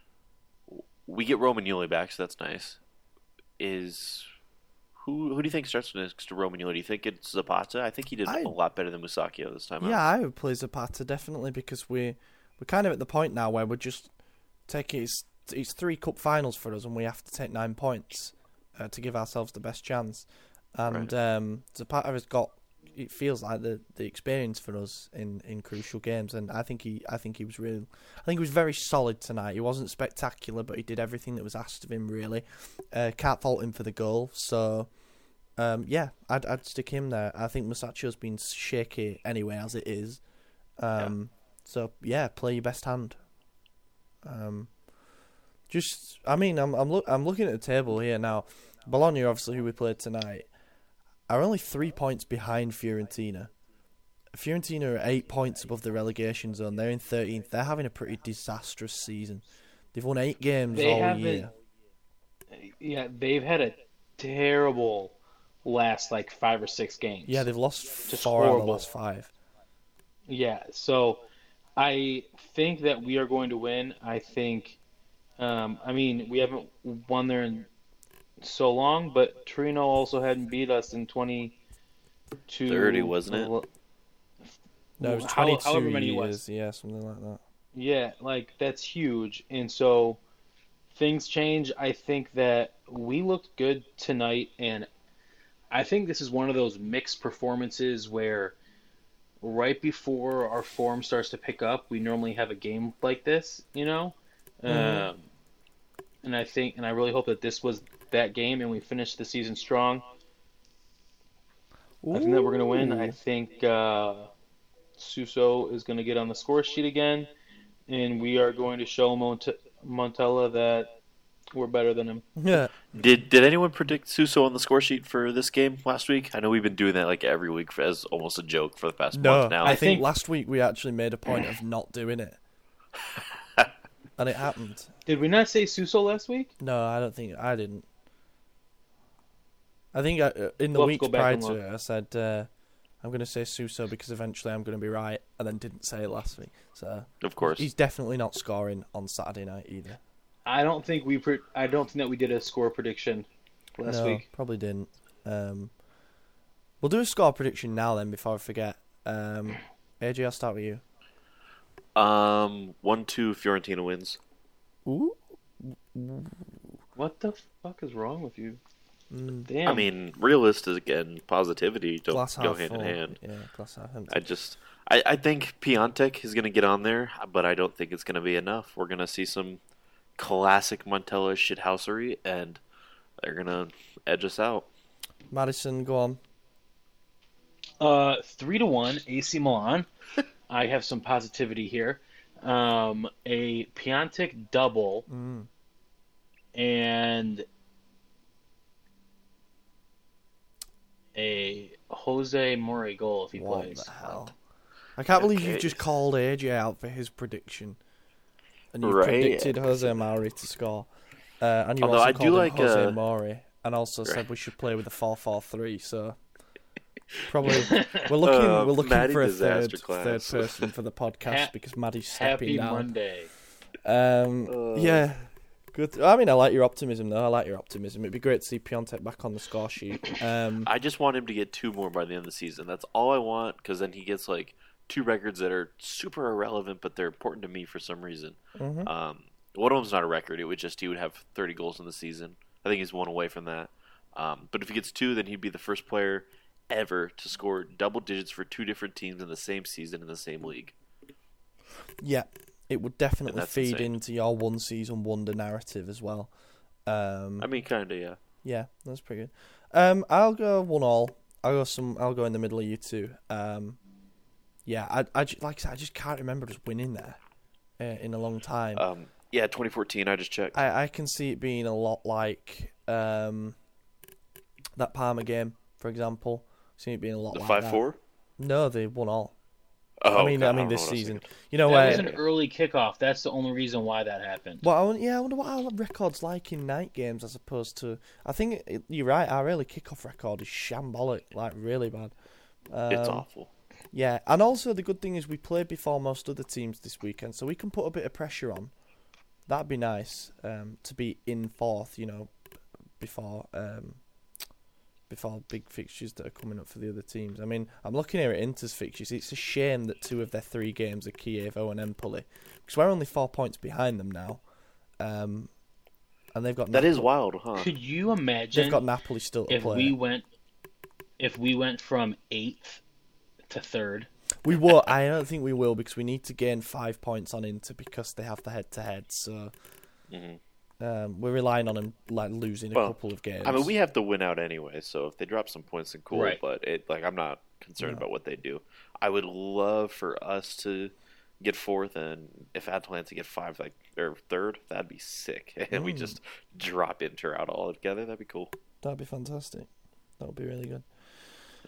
we get Romagnoli back, so that's nice. Is who who do you think starts next to Romagnoli? Do you think it's Zapata? I think he did I- a lot better than Musacchio this time Yeah, out. I would play Zapata definitely because we we're kind of at the point now where we're just taking it's it's three cup finals for us and we have to take nine points uh, to give ourselves the best chance. And um, Zapata has got it feels like the, the experience for us in, in crucial games, and I think he I think he was really I think he was very solid tonight. He wasn't spectacular, but he did everything that was asked of him. Really, uh, can't fault him for the goal. So. Um, yeah, I'd I'd stick him there. I think Musacchio's been shaky anyway as it is. Um, so yeah, play your best hand. Um, just I mean I'm I'm look I'm looking at the table here now. Bologna, obviously, who we played tonight, are only three points behind Fiorentina. Fiorentina are eight points above the relegation zone. They're in thirteenth. They're having a pretty disastrous season. They've won eight games They all haven't. year. Yeah, they've had a terrible last like five or six games. Yeah, they've lost Just four out of the horrible. last five. Yeah, so I think that we are going to win. I think, um, I mean, we haven't won there in so long, but Torino also hadn't beat us in twenty-two. thirty, wasn't it? No, it was How- twenty-two however many it years. was. Yeah, something like that. Yeah, like that's huge. And so things change. I think that we looked good tonight, and I think this is one of those mixed performances where right before our form starts to pick up, we normally have a game like this, you know? Mhm. Um, and I think, and I really hope that this was that game and we finish the season strong. I think that we're going to win. I Ooh. think uh, Suso is going to get on the score sheet again, and we are going to show Mont- Montella that we're better than him. Yeah. Did Did anyone predict Suso on the score sheet for this game last week? I know we've been doing that like every week for, as almost a joke for the past No, month now. I, I think, think- last week we actually made a point of not doing it. And it happened. Did we not say Suso last week? No, I don't think I didn't. I think I, uh, in the We'll have to weeks go back prior and to look. it, I said uh, I'm going to say Suso because eventually I'm going to be right, and then didn't say it last week. So Of course. he's definitely not scoring on Saturday night either. I don't think we. Pre- I don't think that we did a score prediction last no, week. probably didn't. Um, we'll do a score prediction now then before I forget. Um, A J, I'll start with you. Um, one two Fiorentina wins. Ooh. What the fuck is wrong with you? Mm, Damn. I mean, realistic and positivity don't glass go half hand full. in hand. Yeah, glass half empty. I just, I, I think Piontek is going to get on there, but I don't think it's going to be enough. We're going to see some classic Montella shithousery, and they're going to edge us out. Madison, go on. Uh, three to one, A C Milan. I have some positivity here. Um, a Piontek double Mm. and a Jose Mori goal if he What plays. the hell? I can't believe Okay. you've just called A J out for his prediction. And you Right. predicted Jose Maury to score. Uh, and you Although also I do called him like, Jose uh, Maury. And also Right. said we should play with a four four three, so... Probably we're looking Uh, we're looking Maddie for a disaster third class. third person for the podcast Ha- because Maddie's stepping Happy down. Monday. Um, Uh. yeah, good. I mean, I like your optimism, though. I like your optimism. It'd be great to see Piontek back on the score sheet. Um, I just want him to get two more by the end of the season. That's all I want, because then he gets like two records that are super irrelevant, but they're important to me for some reason. mhm. Um, one of them's not a record. It would just he would have thirty goals in the season. I think he's one away from that. Um, but if he gets two, then he'd be the first player ever to score double digits for two different teams in the same season in the same league. Yeah, it would definitely that's feed insane. into your one season wonder narrative as well. Um, I mean, kind of, yeah. yeah, that's pretty good. Um, I'll go one all. I'll go some. I'll go in the middle of you two. Um, yeah, I, I ju- like I said, I just can't remember us winning there uh, in a long time. Um, yeah, twenty fourteen. I just checked. I, I can see it being a lot like um, that Parma game, for example. See it being a lot the like five that. four. No, they won all. Oh, I mean, God, I don't mean know this what I was season. thinking. You know That where? was an early kickoff. That's the only reason why that happened. Well, I, wonder- yeah, I wonder what our record's like in night games as opposed to. I think it, you're right. Our early kickoff record is shambolic, like really bad. Um, It's awful. Yeah, and also the good thing is we played before most other teams this weekend, so we can put a bit of pressure on. That'd be nice um, to be in fourth, you know, before um, before big fixtures that are coming up for the other teams. I mean, I'm looking here at Inter's fixtures. It's a shame that two of their three games are Chievo and Empoli, because we're only four points behind them now, um, and they've got That is Napoli- wild, huh? Could you imagine They've got Napoli still to if play. we went if we went from eighth to third? We will. I don't think we will because we need to gain five points on Inter because they have the head-to-head. So Mhm. um, we're relying on them like losing a Well, couple of games. I mean, we have to win out anyway, so if they drop some points, then cool. Right. But it, like, I'm not concerned No. about what they do. I would love for us to get fourth, and if Atalanta get five, like or third, that'd be sick. And we Mm. just drop Inter out all together. That'd be cool. That'd be fantastic. That would be really good.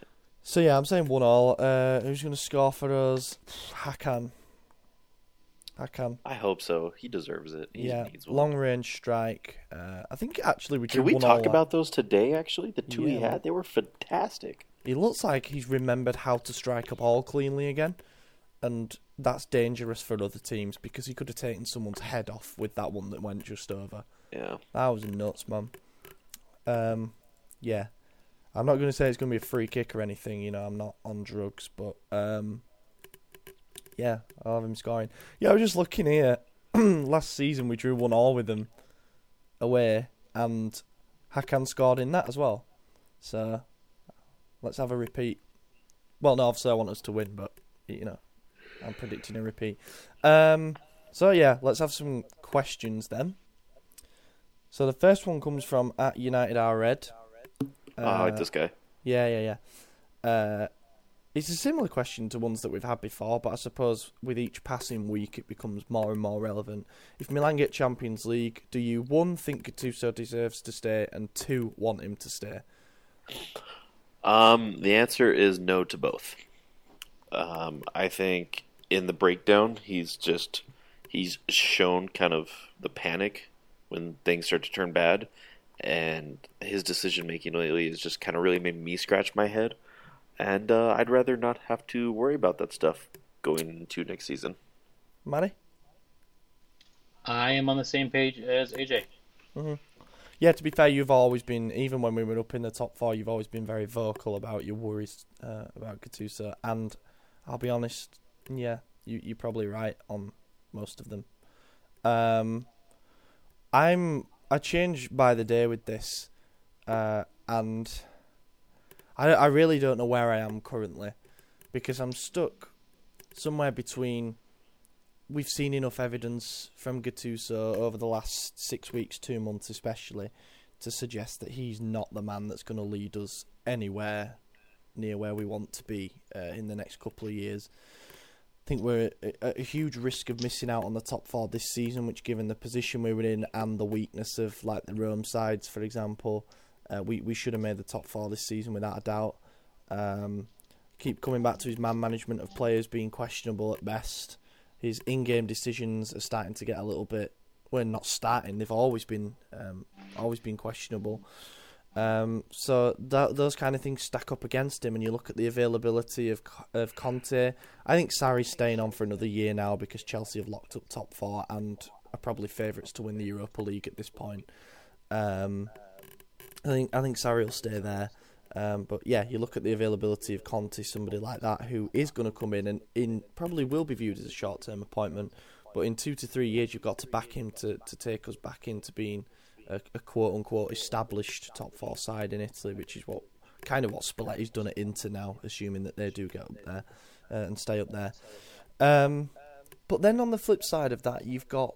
So yeah, I'm saying one all. Uh, who's going to score for us? Hakan. Hakan. I hope so. He deserves it. He Yeah, needs one. long range strike. Uh, I think actually we Can drew we one talk all. about those today? Actually, the two he Yeah. had, they were fantastic. He looks like he's remembered how to strike a ball cleanly again, and that's dangerous for other teams because he could have taken someone's head off with that one that went just over. Yeah. That was nuts, man. Um, yeah. I'm not going to say it's going to be a free kick or anything, you know, I'm not on drugs, but, um, yeah, I'll have him scoring. Yeah, I was just looking here. Last season we drew one all with them away, and Hakan scored in that as well. So, let's have a repeat. Well, no, obviously I want us to win, but, you know, I'm predicting a repeat. Um, so, yeah, let's have some questions then. So, the first one comes from at United R Red. Uh, I like this guy. Yeah, yeah, yeah. Uh, it's a similar question to ones that we've had before, but I suppose with each passing week it becomes more and more relevant. If Milan get Champions League, do you, one, think Gattuso deserves to stay, and two, want him to stay? Um, the answer is no to both. Um, I think in the breakdown, he's just he's shown kind of the panic when things start to turn bad, and his decision making lately has just kind of really made me scratch my head. And uh, I'd rather not have to worry about that stuff going into next season. Matty? I am on the same page as A J. Mm-hmm. Yeah, to be fair, you've always been, even when we were up in the top four, you've always been very vocal about your worries uh, about Gattuso. And I'll be honest, yeah, you, you're probably right on most of them. Um, I'm I change by the day with this, uh, and I I really don't know where I am currently, because I'm stuck somewhere between. We've seen enough evidence from Gattuso over the last six weeks, two months especially, to suggest that he's not the man that's going to lead us anywhere near where we want to be uh, in the next couple of years. I think we're at a huge risk of missing out on the top four this season, which, given the position we were in and the weakness of like the Rome sides, for example, uh, we, we should have made the top four this season without a doubt. Um, keep coming back to his man management of players being questionable at best. His in-game decisions are starting to get a little bit. Well, not starting. They've always been, um, always been questionable. Um, so that, those kind of things stack up against him. And you look at the availability of of Conte. I think Sarri's staying on for another year now because Chelsea have locked up top four and are probably favourites to win the Europa League at this point. Um, I think I think Sarri will stay there. Um, but yeah, you look at the availability of Conte, somebody like that who is going to come in and in probably will be viewed as a short-term appointment. But in two to three years, you've got to back him to, to take us back into being a, a quote-unquote established top four side in Italy, which is what kind of what Spalletti's done at Inter now, assuming that they do get up there uh, and stay up there. Um, but then on the flip side of that, you've got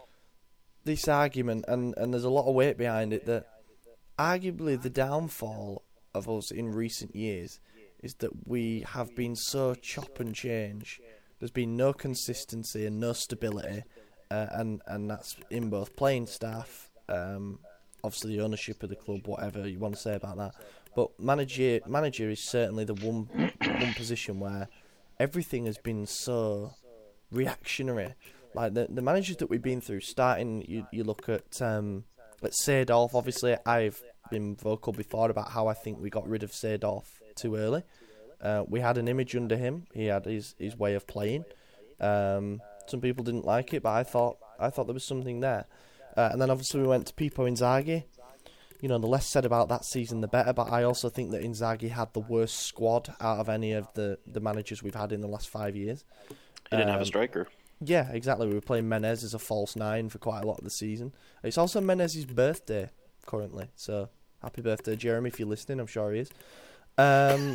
this argument, and, and there's a lot of weight behind it, that arguably the downfall of us in recent years is that we have been so chop and change. There's been no consistency and no stability, uh, and and that's in both playing staff, um, obviously the ownership of the club, whatever you want to say about that. But manager manager is certainly the one one position where everything has been so reactionary. Like the the managers that we've been through, starting you you look at um, at Seedorf. Obviously, I've been vocal before about how I think we got rid of Seedorf too early. Uh, we had an image under him. He had his, his way of playing. Um, some people didn't like it, but I thought I thought there was something there. Uh, and then obviously we went to Pippo Inzaghi. You know, the less said about that season, the better. But I also think that Inzaghi had the worst squad out of any of the, the managers we've had in the last five years. He didn't um, have a striker. Yeah, exactly. We were playing Menez as a false nine for quite a lot of the season. It's also Menez's birthday currently, so happy birthday, Jeremy, if you're listening. I'm sure he is. Um,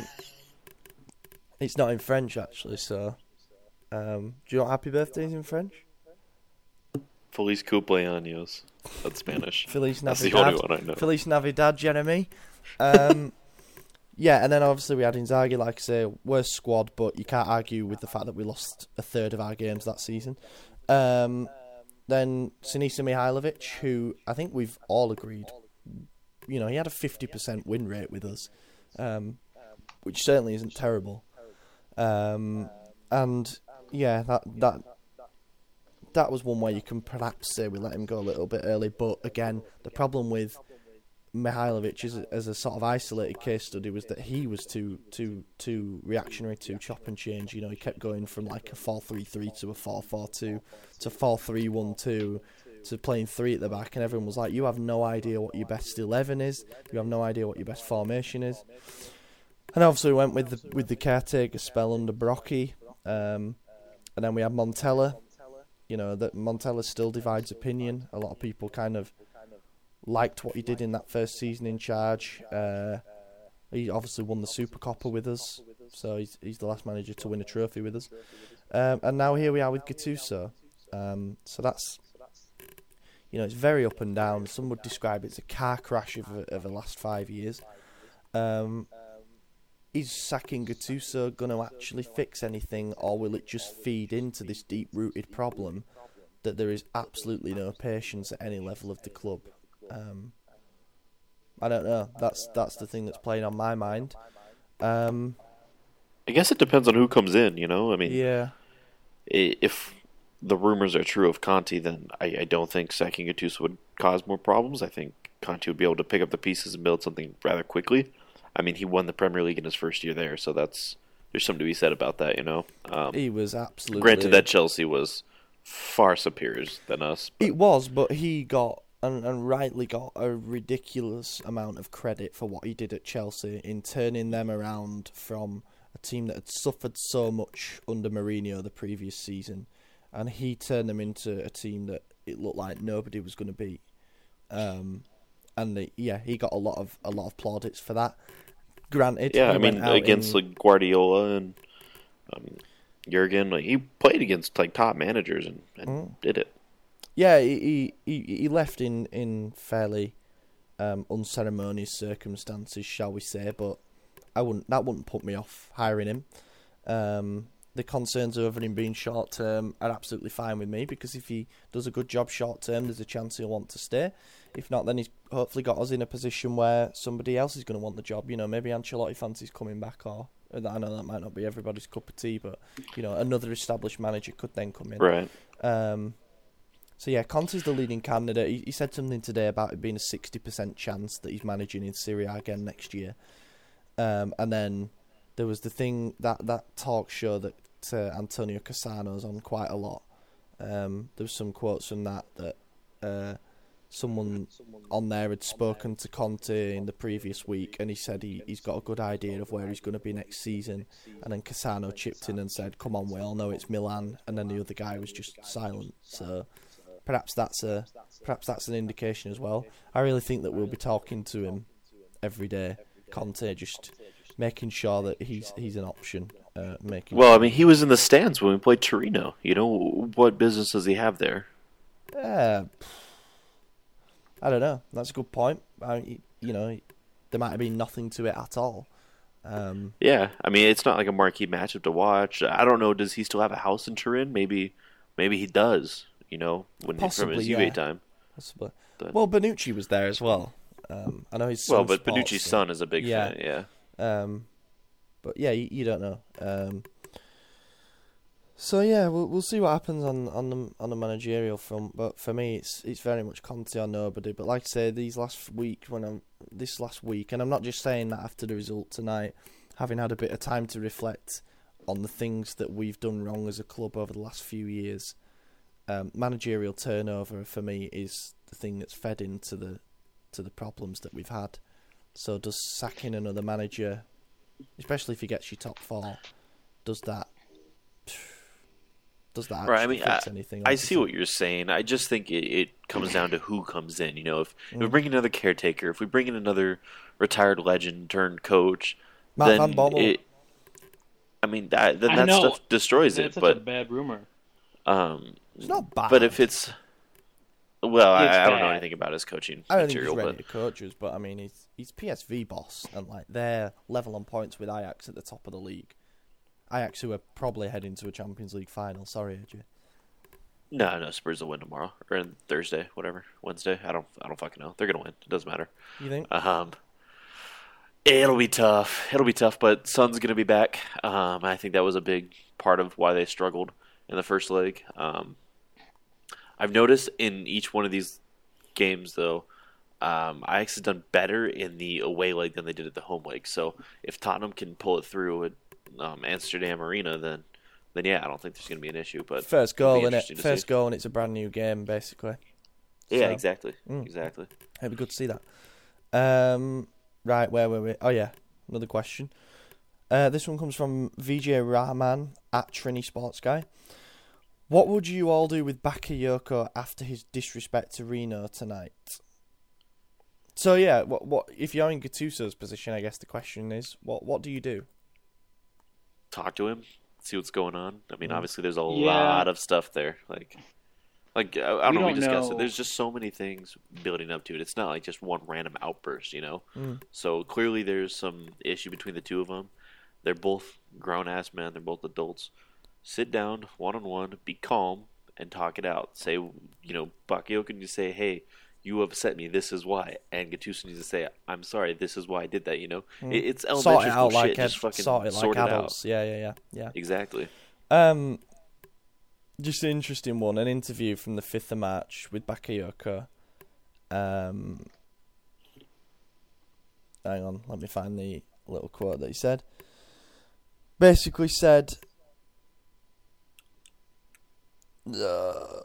it's not in French, actually, so... Um, do you know what happy birthday is in French? Feliz cumpleaños. That's Spanish. Feliz That's the Navidad. only one I know. Feliz Navidad, Jeremy. Um, yeah, and then obviously we had Inzaghi, like I say, worst squad, but you can't argue with the fact that we lost a third of our games that season. Um, then Sinisa Mihailovic, who I think we've all agreed, you know, he had a fifty percent win rate with us. Um, which certainly isn't terrible. Um, and yeah, that that that was one where you can perhaps say we let him go a little bit early. But again, the problem with Mihailovic as a, as a sort of isolated case study was that he was too too too reactionary, too chop and change. You know, he kept going from like a four three three to a four four two to four three one two to playing three at the back, and everyone was like, "You have no idea what your best eleven is. You have no idea what your best formation is." And obviously we went with the with the caretaker spell under Brockie, um, and then we had Montella. You know that Montella still divides opinion. A lot of people kind of liked what he did in that first season in charge. Uh, he obviously won the Super Coppa with us, so he's he's the last manager to win a trophy with us. Um, and now here we are with Gattuso. Um, so that's, you know, it's very up and down. Some would describe it as a car crash of of the last five years. Um, is sacking Gattuso going to actually fix anything, or will it just feed into this deep-rooted problem that there is absolutely no patience at any level of the club? Um, I don't know. That's that's the thing that's playing on my mind. Um, I guess it depends on who comes in, you know? I mean, yeah. i- if the rumors are true of Conte, then I, I don't think sacking Gattuso would cause more problems. I think Conte would be able to pick up the pieces and build something rather quickly. I mean, he won the Premier League in his first year there, so that's there's something to be said about that, you know? Um, He was absolutely... Granted that Chelsea was far superior than us. But... It was, but he got, and, and rightly got, a ridiculous amount of credit for what he did at Chelsea in turning them around from a team that had suffered so much under Mourinho the previous season, and he turned them into a team that it looked like nobody was going to beat. Um, and the, yeah, he got a lot of a lot of plaudits for that. Granted, yeah, he I mean, went against in, like Guardiola and um, Jurgen, like, he played against like top managers and, and mm. did it. Yeah, he he he left in in fairly um, unceremonious circumstances, shall we say? But I wouldn't that wouldn't put me off hiring him. Um, the concerns over him being short term are absolutely fine with me, because if he does a good job short term, there's a chance he'll want to stay. If not, then he's hopefully got us in a position where somebody else is going to want the job. You know, maybe Ancelotti fancies coming back, or I know that might not be everybody's cup of tea, but you know, another established manager could then come in. Right. Um, so yeah, Conte's the leading candidate. He, he said something today about it being a sixty percent chance that he's managing in Serie A again next year. Um, and then there was the thing, that, that talk show that uh, Antonio Cassano's on quite a lot. Um, there was some quotes from that that uh, someone on there had spoken to Conte in the previous week, and he said he, he's got a good idea of where he's going to be next season. And then Cassano chipped in and said, "Come on, we all know it's Milan." And then the other guy was just silent. So perhaps that's a perhaps that's an indication as well. I really think that we'll be talking to him every day, Conte, just making sure that he's he's an option. Uh, making well, I mean, he was in the stands when we played Torino. You know, what business does he have there? Uh, I don't know. That's a good point. I, you know, there might have been nothing to it at all. Um, yeah, I mean, it's not like a marquee matchup to watch. I don't know. Does he still have a house in Turin? Maybe, maybe he does. You know, when possibly, from his yeah. U A time. Possibly. But, well, Bonucci was there as well. Um, I know he's well, but Bonucci's so. son is a big yeah. fan. Yeah. Um, but yeah, you, you don't know. Um, so yeah, we'll we'll see what happens on, on the on the managerial front. But for me, it's it's very much Conte or nobody. But like I say, these last week when I'm this last week, and I'm not just saying that after the result tonight, having had a bit of time to reflect on the things that we've done wrong as a club over the last few years. Um, managerial turnover for me is the thing that's fed into the to the problems that we've had. So does sacking another manager, especially if he gets you top four, does that does that actually right, I mean, fix I, anything? I see what you're saying. I just think it, it comes down to who comes in. You know, if, mm. if we bring in another caretaker, if we bring in another retired legend turned coach, Matt then Van Bommel. it. I mean, that, then I that know. stuff destroys That's it. Such but a bad rumor. Um, it's not bad. But if it's well, I, It's I don't know bad. anything about his coaching I don't material, think he's ready but to coach us, but I mean, he's he's P S V boss, and like they're level on points with Ajax at the top of the league. Ajax, who are probably heading to a Champions League final. Sorry, A J. no, no, Spurs will win tomorrow or Thursday, whatever, Wednesday. I don't, I don't fucking know. They're gonna win. It doesn't matter. You think? Um, It'll be tough. It'll be tough, but Son's going to be back. Um, I think that was a big part of why they struggled in the first leg. Um, I've noticed in each one of these games, though, um, Ajax has done better in the away leg than they did at the home leg. So if Tottenham can pull it through at um, Amsterdam Arena, then then yeah, I don't think there's going to be an issue. But First goal, it'll be innit? interesting to First see. goal, and it's a brand new game, basically. Yeah, So, exactly. mm. Exactly. It'd be good to see that. Um, right, where were we? Oh, yeah, another question. Uh, this one comes from V J Rahman at Trini Sports Guy. What would you all do with Bakayoko after his disrespect to Reno tonight? So, yeah, what what if you're in Gattuso's position, I guess the question is, what what do you do? Talk to him, see what's going on. I mean, Mm. obviously, there's a Yeah. lot of stuff there. Like, like I, I don't We know. We don't discussed know. it. There's just so many things building up to it. It's not like just one random outburst, you know. Mm. So clearly, there's some issue between the two of them. They're both grown ass men. They're both adults. Sit down, one on one, be calm, and talk it out. Say, you know, Bakayoko needs to say, "Hey, you upset me. This is why." And Gattuso needs to say, "I'm sorry. This is why I did that." You know, Mm. it, it's Sort elementary it school out like shit. ed- Just fucking sort it like sort it out. adults. Yeah, yeah, yeah, yeah. Exactly. Um, just an interesting one. An interview from the fifth of March with Bakayoko. Um, hang on, let me find the little quote that he said. Basically said, uh,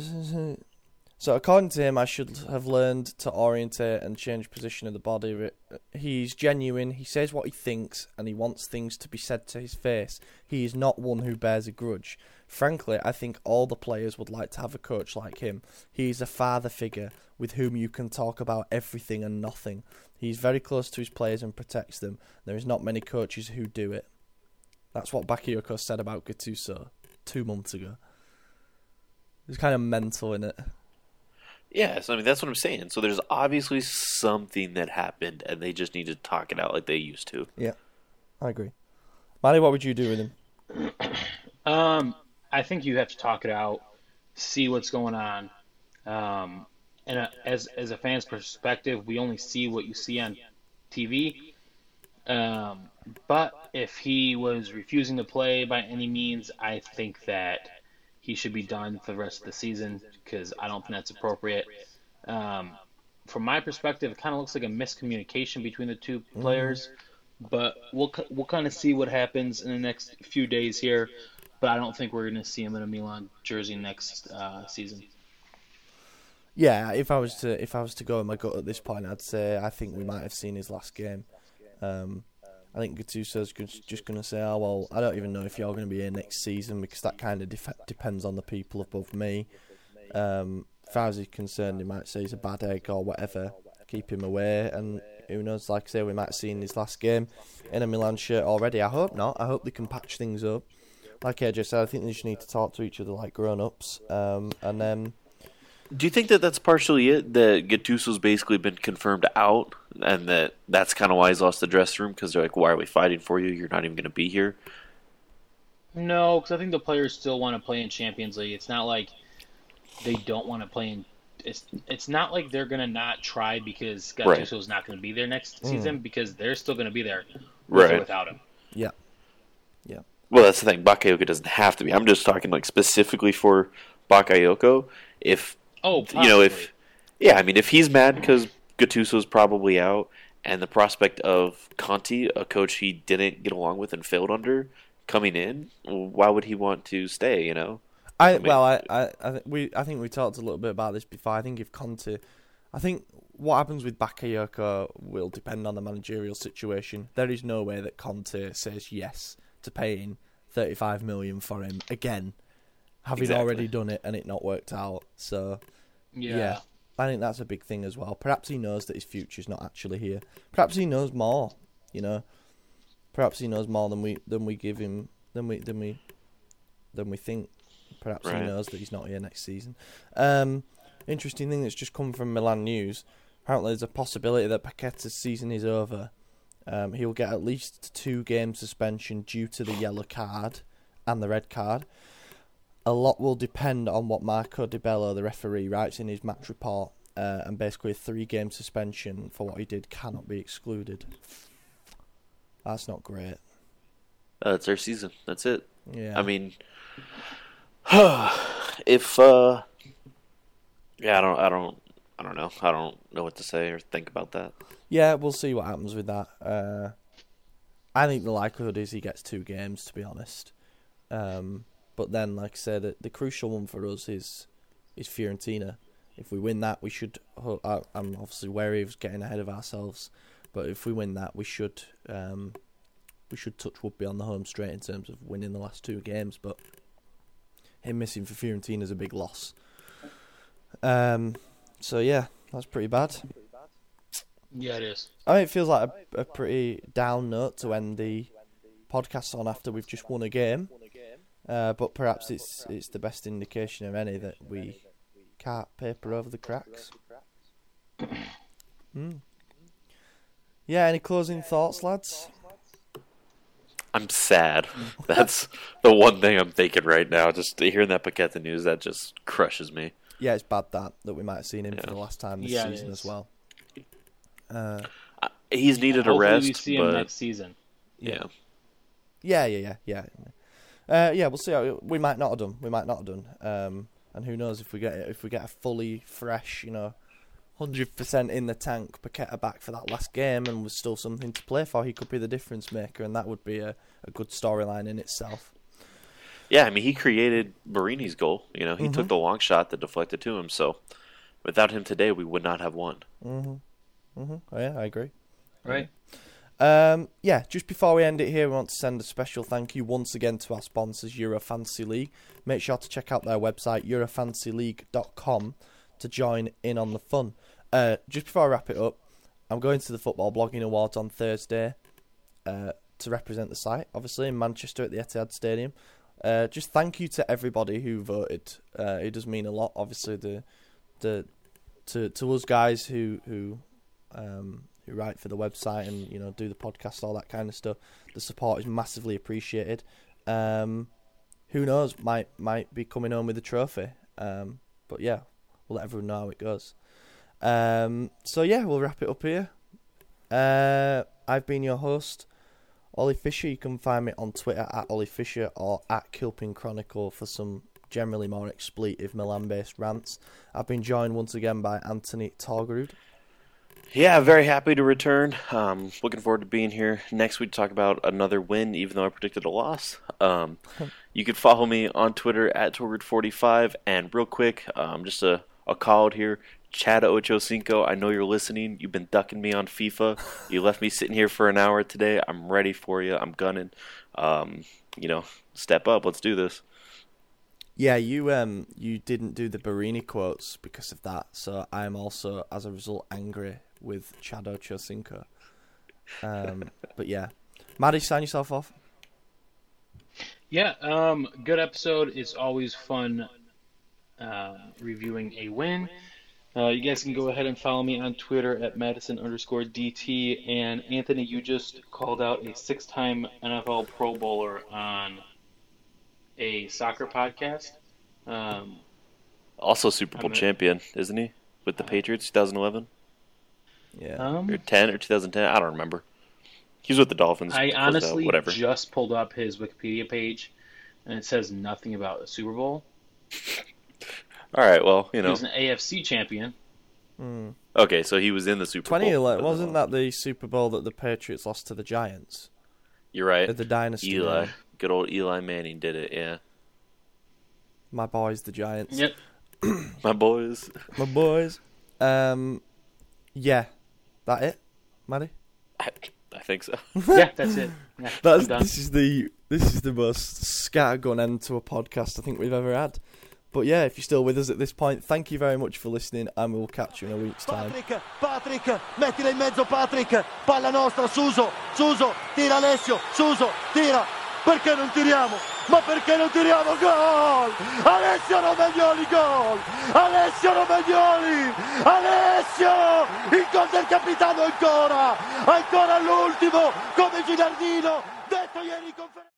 so according to him, I should have learned to orientate and change position of the body. He's genuine. He says what he thinks, and he wants things to be said to his face. He is not one who bears a grudge. Frankly, I think all the players would like to have a coach like him. He is a father figure with whom you can talk about everything and nothing. He's very close to his players and protects them. There is not many coaches who do it. That's what Bakayoko said about Gattuso two months ago. It's kind of mental, innit? Yes, I mean that's what I'm saying. So there's obviously something that happened, and they just need to talk it out like they used to. Yeah, I agree. Manny, what would you do with him? Um, I think you have to talk it out, see what's going on. Um, and uh, as as a fan's perspective, we only see what you see on T V. Um, but if he was refusing to play by any means, I think that he should be done for the rest of the season because I don't think that's appropriate. Um, from my perspective, it kind of looks like a miscommunication between the two players. But we'll we'll kind of see what happens in the next few days here. But I don't think we're going to see him in a Milan jersey next uh, season. Yeah, if I was to if I was to go in my gut at this point, I'd say I think we might have seen his last game. Um, I think Gattuso's just going to say, "Oh well, I don't even know if you're going to be here next season," because that kind of def- depends on the people above me. Um, as far as he's concerned, he might say he's a bad egg or whatever. Keep him away, and who knows? Like I say, we might have seen his last game in a Milan shirt already. I hope not. I hope they can patch things up. Like A J said, I think they just need to talk to each other like grown-ups, um, and then. Do you think that that's partially it? That Gattuso's basically been confirmed out, and that that's kind of why he's lost the dressing room because they're like, "Why are we fighting for you? You're not even going to be here." No, because I think the players still want to play in Champions League. It's not like they don't want to play in. It's it's not like they're gonna not try because Gattuso's Right. not going to be there next season because they're still going to be there with Right. or without him. Yeah. Yeah. Well, that's the thing. Bakayoko doesn't have to be. I'm just talking like specifically for Bakayoko. If Oh, you know, possibly. if yeah, I mean, if he's mad because Gattuso's probably out, and the prospect of Conte, a coach he didn't get along with and failed under, coming in, why would he want to stay? You know. I, I mean- well, I, I, I think we, I think we talked a little bit about this before. I think if Conte, I think what happens with Bakayoko will depend on the managerial situation. There is no way that Conte says yes to paying thirty-five million for him again, having Exactly. already done it and it not worked out. So yeah. yeah, I think that's a big thing as well. Perhaps he knows that his future's not actually here. Perhaps he knows more. You know, perhaps he knows more than we than we give him than we than we than we think. Perhaps Right. he knows that he's not here next season. Um, interesting thing that's just come from Milan News. Apparently, there's a possibility that Paqueta's season is over. Um, he'll get at least two game suspension due to the yellow card and the red card. A lot will depend on what Marco Di Bello, the referee, writes in his match report. Uh, and basically, a three game suspension for what he did cannot be excluded. That's not great. Uh, it's their season. That's it. Yeah. I mean, if uh, yeah, I don't, I don't, I don't know. I don't know what to say or think about that. Yeah, we'll see what happens with that. Uh, I think the likelihood is he gets two games, to be honest. Um, but then, like I said, the, the crucial one for us is is Fiorentina. If we win that, we should. I, I'm obviously wary of getting ahead of ourselves, but if we win that, we should. Um, we should touch wood be on the home straight in terms of winning the last two games. But him missing for Fiorentina is a big loss. Um, so yeah, that's pretty bad. Yeah, it is. I mean, it feels like a, a pretty down note to end the podcast on after we've just won a game. Uh, but perhaps it's it's the best indication of any that we can't paper over the cracks. mm. Yeah, any closing thoughts, lads? I'm sad. That's the one thing I'm thinking right now. Just hearing that Paqueta news, that just crushes me. Yeah, it's bad that that we might have seen him Yeah. for the last time this Yeah, it season is. as well. Uh, Uh, He's needed a Hopefully rest, we see him but next season. yeah. Yeah, yeah, yeah, yeah. Uh, yeah, we'll see. How, we might not have done. We might not have done. Um, and who knows if we get if we get a fully fresh, you know, hundred percent in the tank Paqueta back for that last game, and was still something to play for. He could be the difference maker, and that would be a, a good storyline in itself. Yeah, I mean, he created Barini's goal. You know, he Mm-hmm. took the long shot that deflected to him. So, without him today, we would not have won. Mm-hmm. Mm-hmm. Oh, yeah, I agree. Right? Um, yeah, just before we end it here, we want to send a special thank you once again to our sponsors, Euro Fantasy League. Make sure to check out their website, euro fantasy league dot com, to join in on the fun. Uh, just before I wrap it up, I'm going to the Football Blogging Awards on Thursday uh, to represent the site, obviously, in Manchester at the Etihad Stadium. Uh, just thank you to everybody who voted. Uh, it does mean a lot, obviously, the the to to us guys who who um, who write for the website and, you know, do the podcast, all that kind of stuff. The support is massively appreciated. Um, who knows, might might be coming home with a trophy. Um, but yeah, we'll let everyone know how it goes. Um, so yeah, we'll wrap it up here. Uh, I've been your host, Ollie Fisher. You can find me on Twitter at Ollie Fisher or at Kilpin Chronicle for some generally more expletive Milan-based rants. I've been joined once again by Anthony Torgerud. Yeah, very happy to return. Um, looking forward to being here next week to talk about another win, even though I predicted a loss. Um, you can follow me on Twitter at Torgerud forty-five. And real quick, um, just a, a call out here. Chad Ocho Cinco, I know you're listening. You've been ducking me on FIFA. You left me sitting here for an hour today. I'm ready for you. I'm gunning. Um, you know, step up. Let's do this. Yeah, you um you didn't do the Barini quotes because of that, so I'm also, as a result, angry with Chad Ocho Cinco. Um, but yeah. Maddie, sign yourself off. Yeah, um, good episode. It's always fun uh, reviewing a win. Uh, you guys can go ahead and follow me on Twitter at Madison underscore DT. And Anthony, you just called out a six-time N F L Pro Bowler on a soccer podcast. Um, Also Super Bowl I'm a- champion, isn't he? With the Patriots, twenty eleven? Yeah. um, Or ten or twenty ten? I don't remember. He was with the Dolphins. I close out, honestly whatever. just pulled up his Wikipedia page, and it says nothing about the Super Bowl. All right, well, you He know. was an A F C champion. Mm. Okay, so he was in the Super Bowl. twenty eleven, but, uh, wasn't that the Super Bowl that the Patriots lost to the Giants? You're right. At the Dynasty. Eli. game? Good old Eli Manning did it, yeah. My boys, the Giants. Yep. My boys. My boys. Um, yeah. That it, Maddie? I, I think so. Yeah, that's it. Yeah, That's I'm done. this is the this is the most scattergun end to a podcast I think we've ever had. But yeah, if you're still with us at this point, thank you very much for listening, and we'll catch you in a week's time. Patrick, Patrick, mettila in mezzo Patrick, palla nostra, Suso, Suso, tira Alessio, Suso, tira, perché non tiriamo? Ma perché non tiriamo? Gol! Alessio Romagnoli, gol! Alessio Romagnoli! Alessio! Il gol del capitano ancora! Ancora all'ultimo, come Gilardino, detto ieri in conferenza.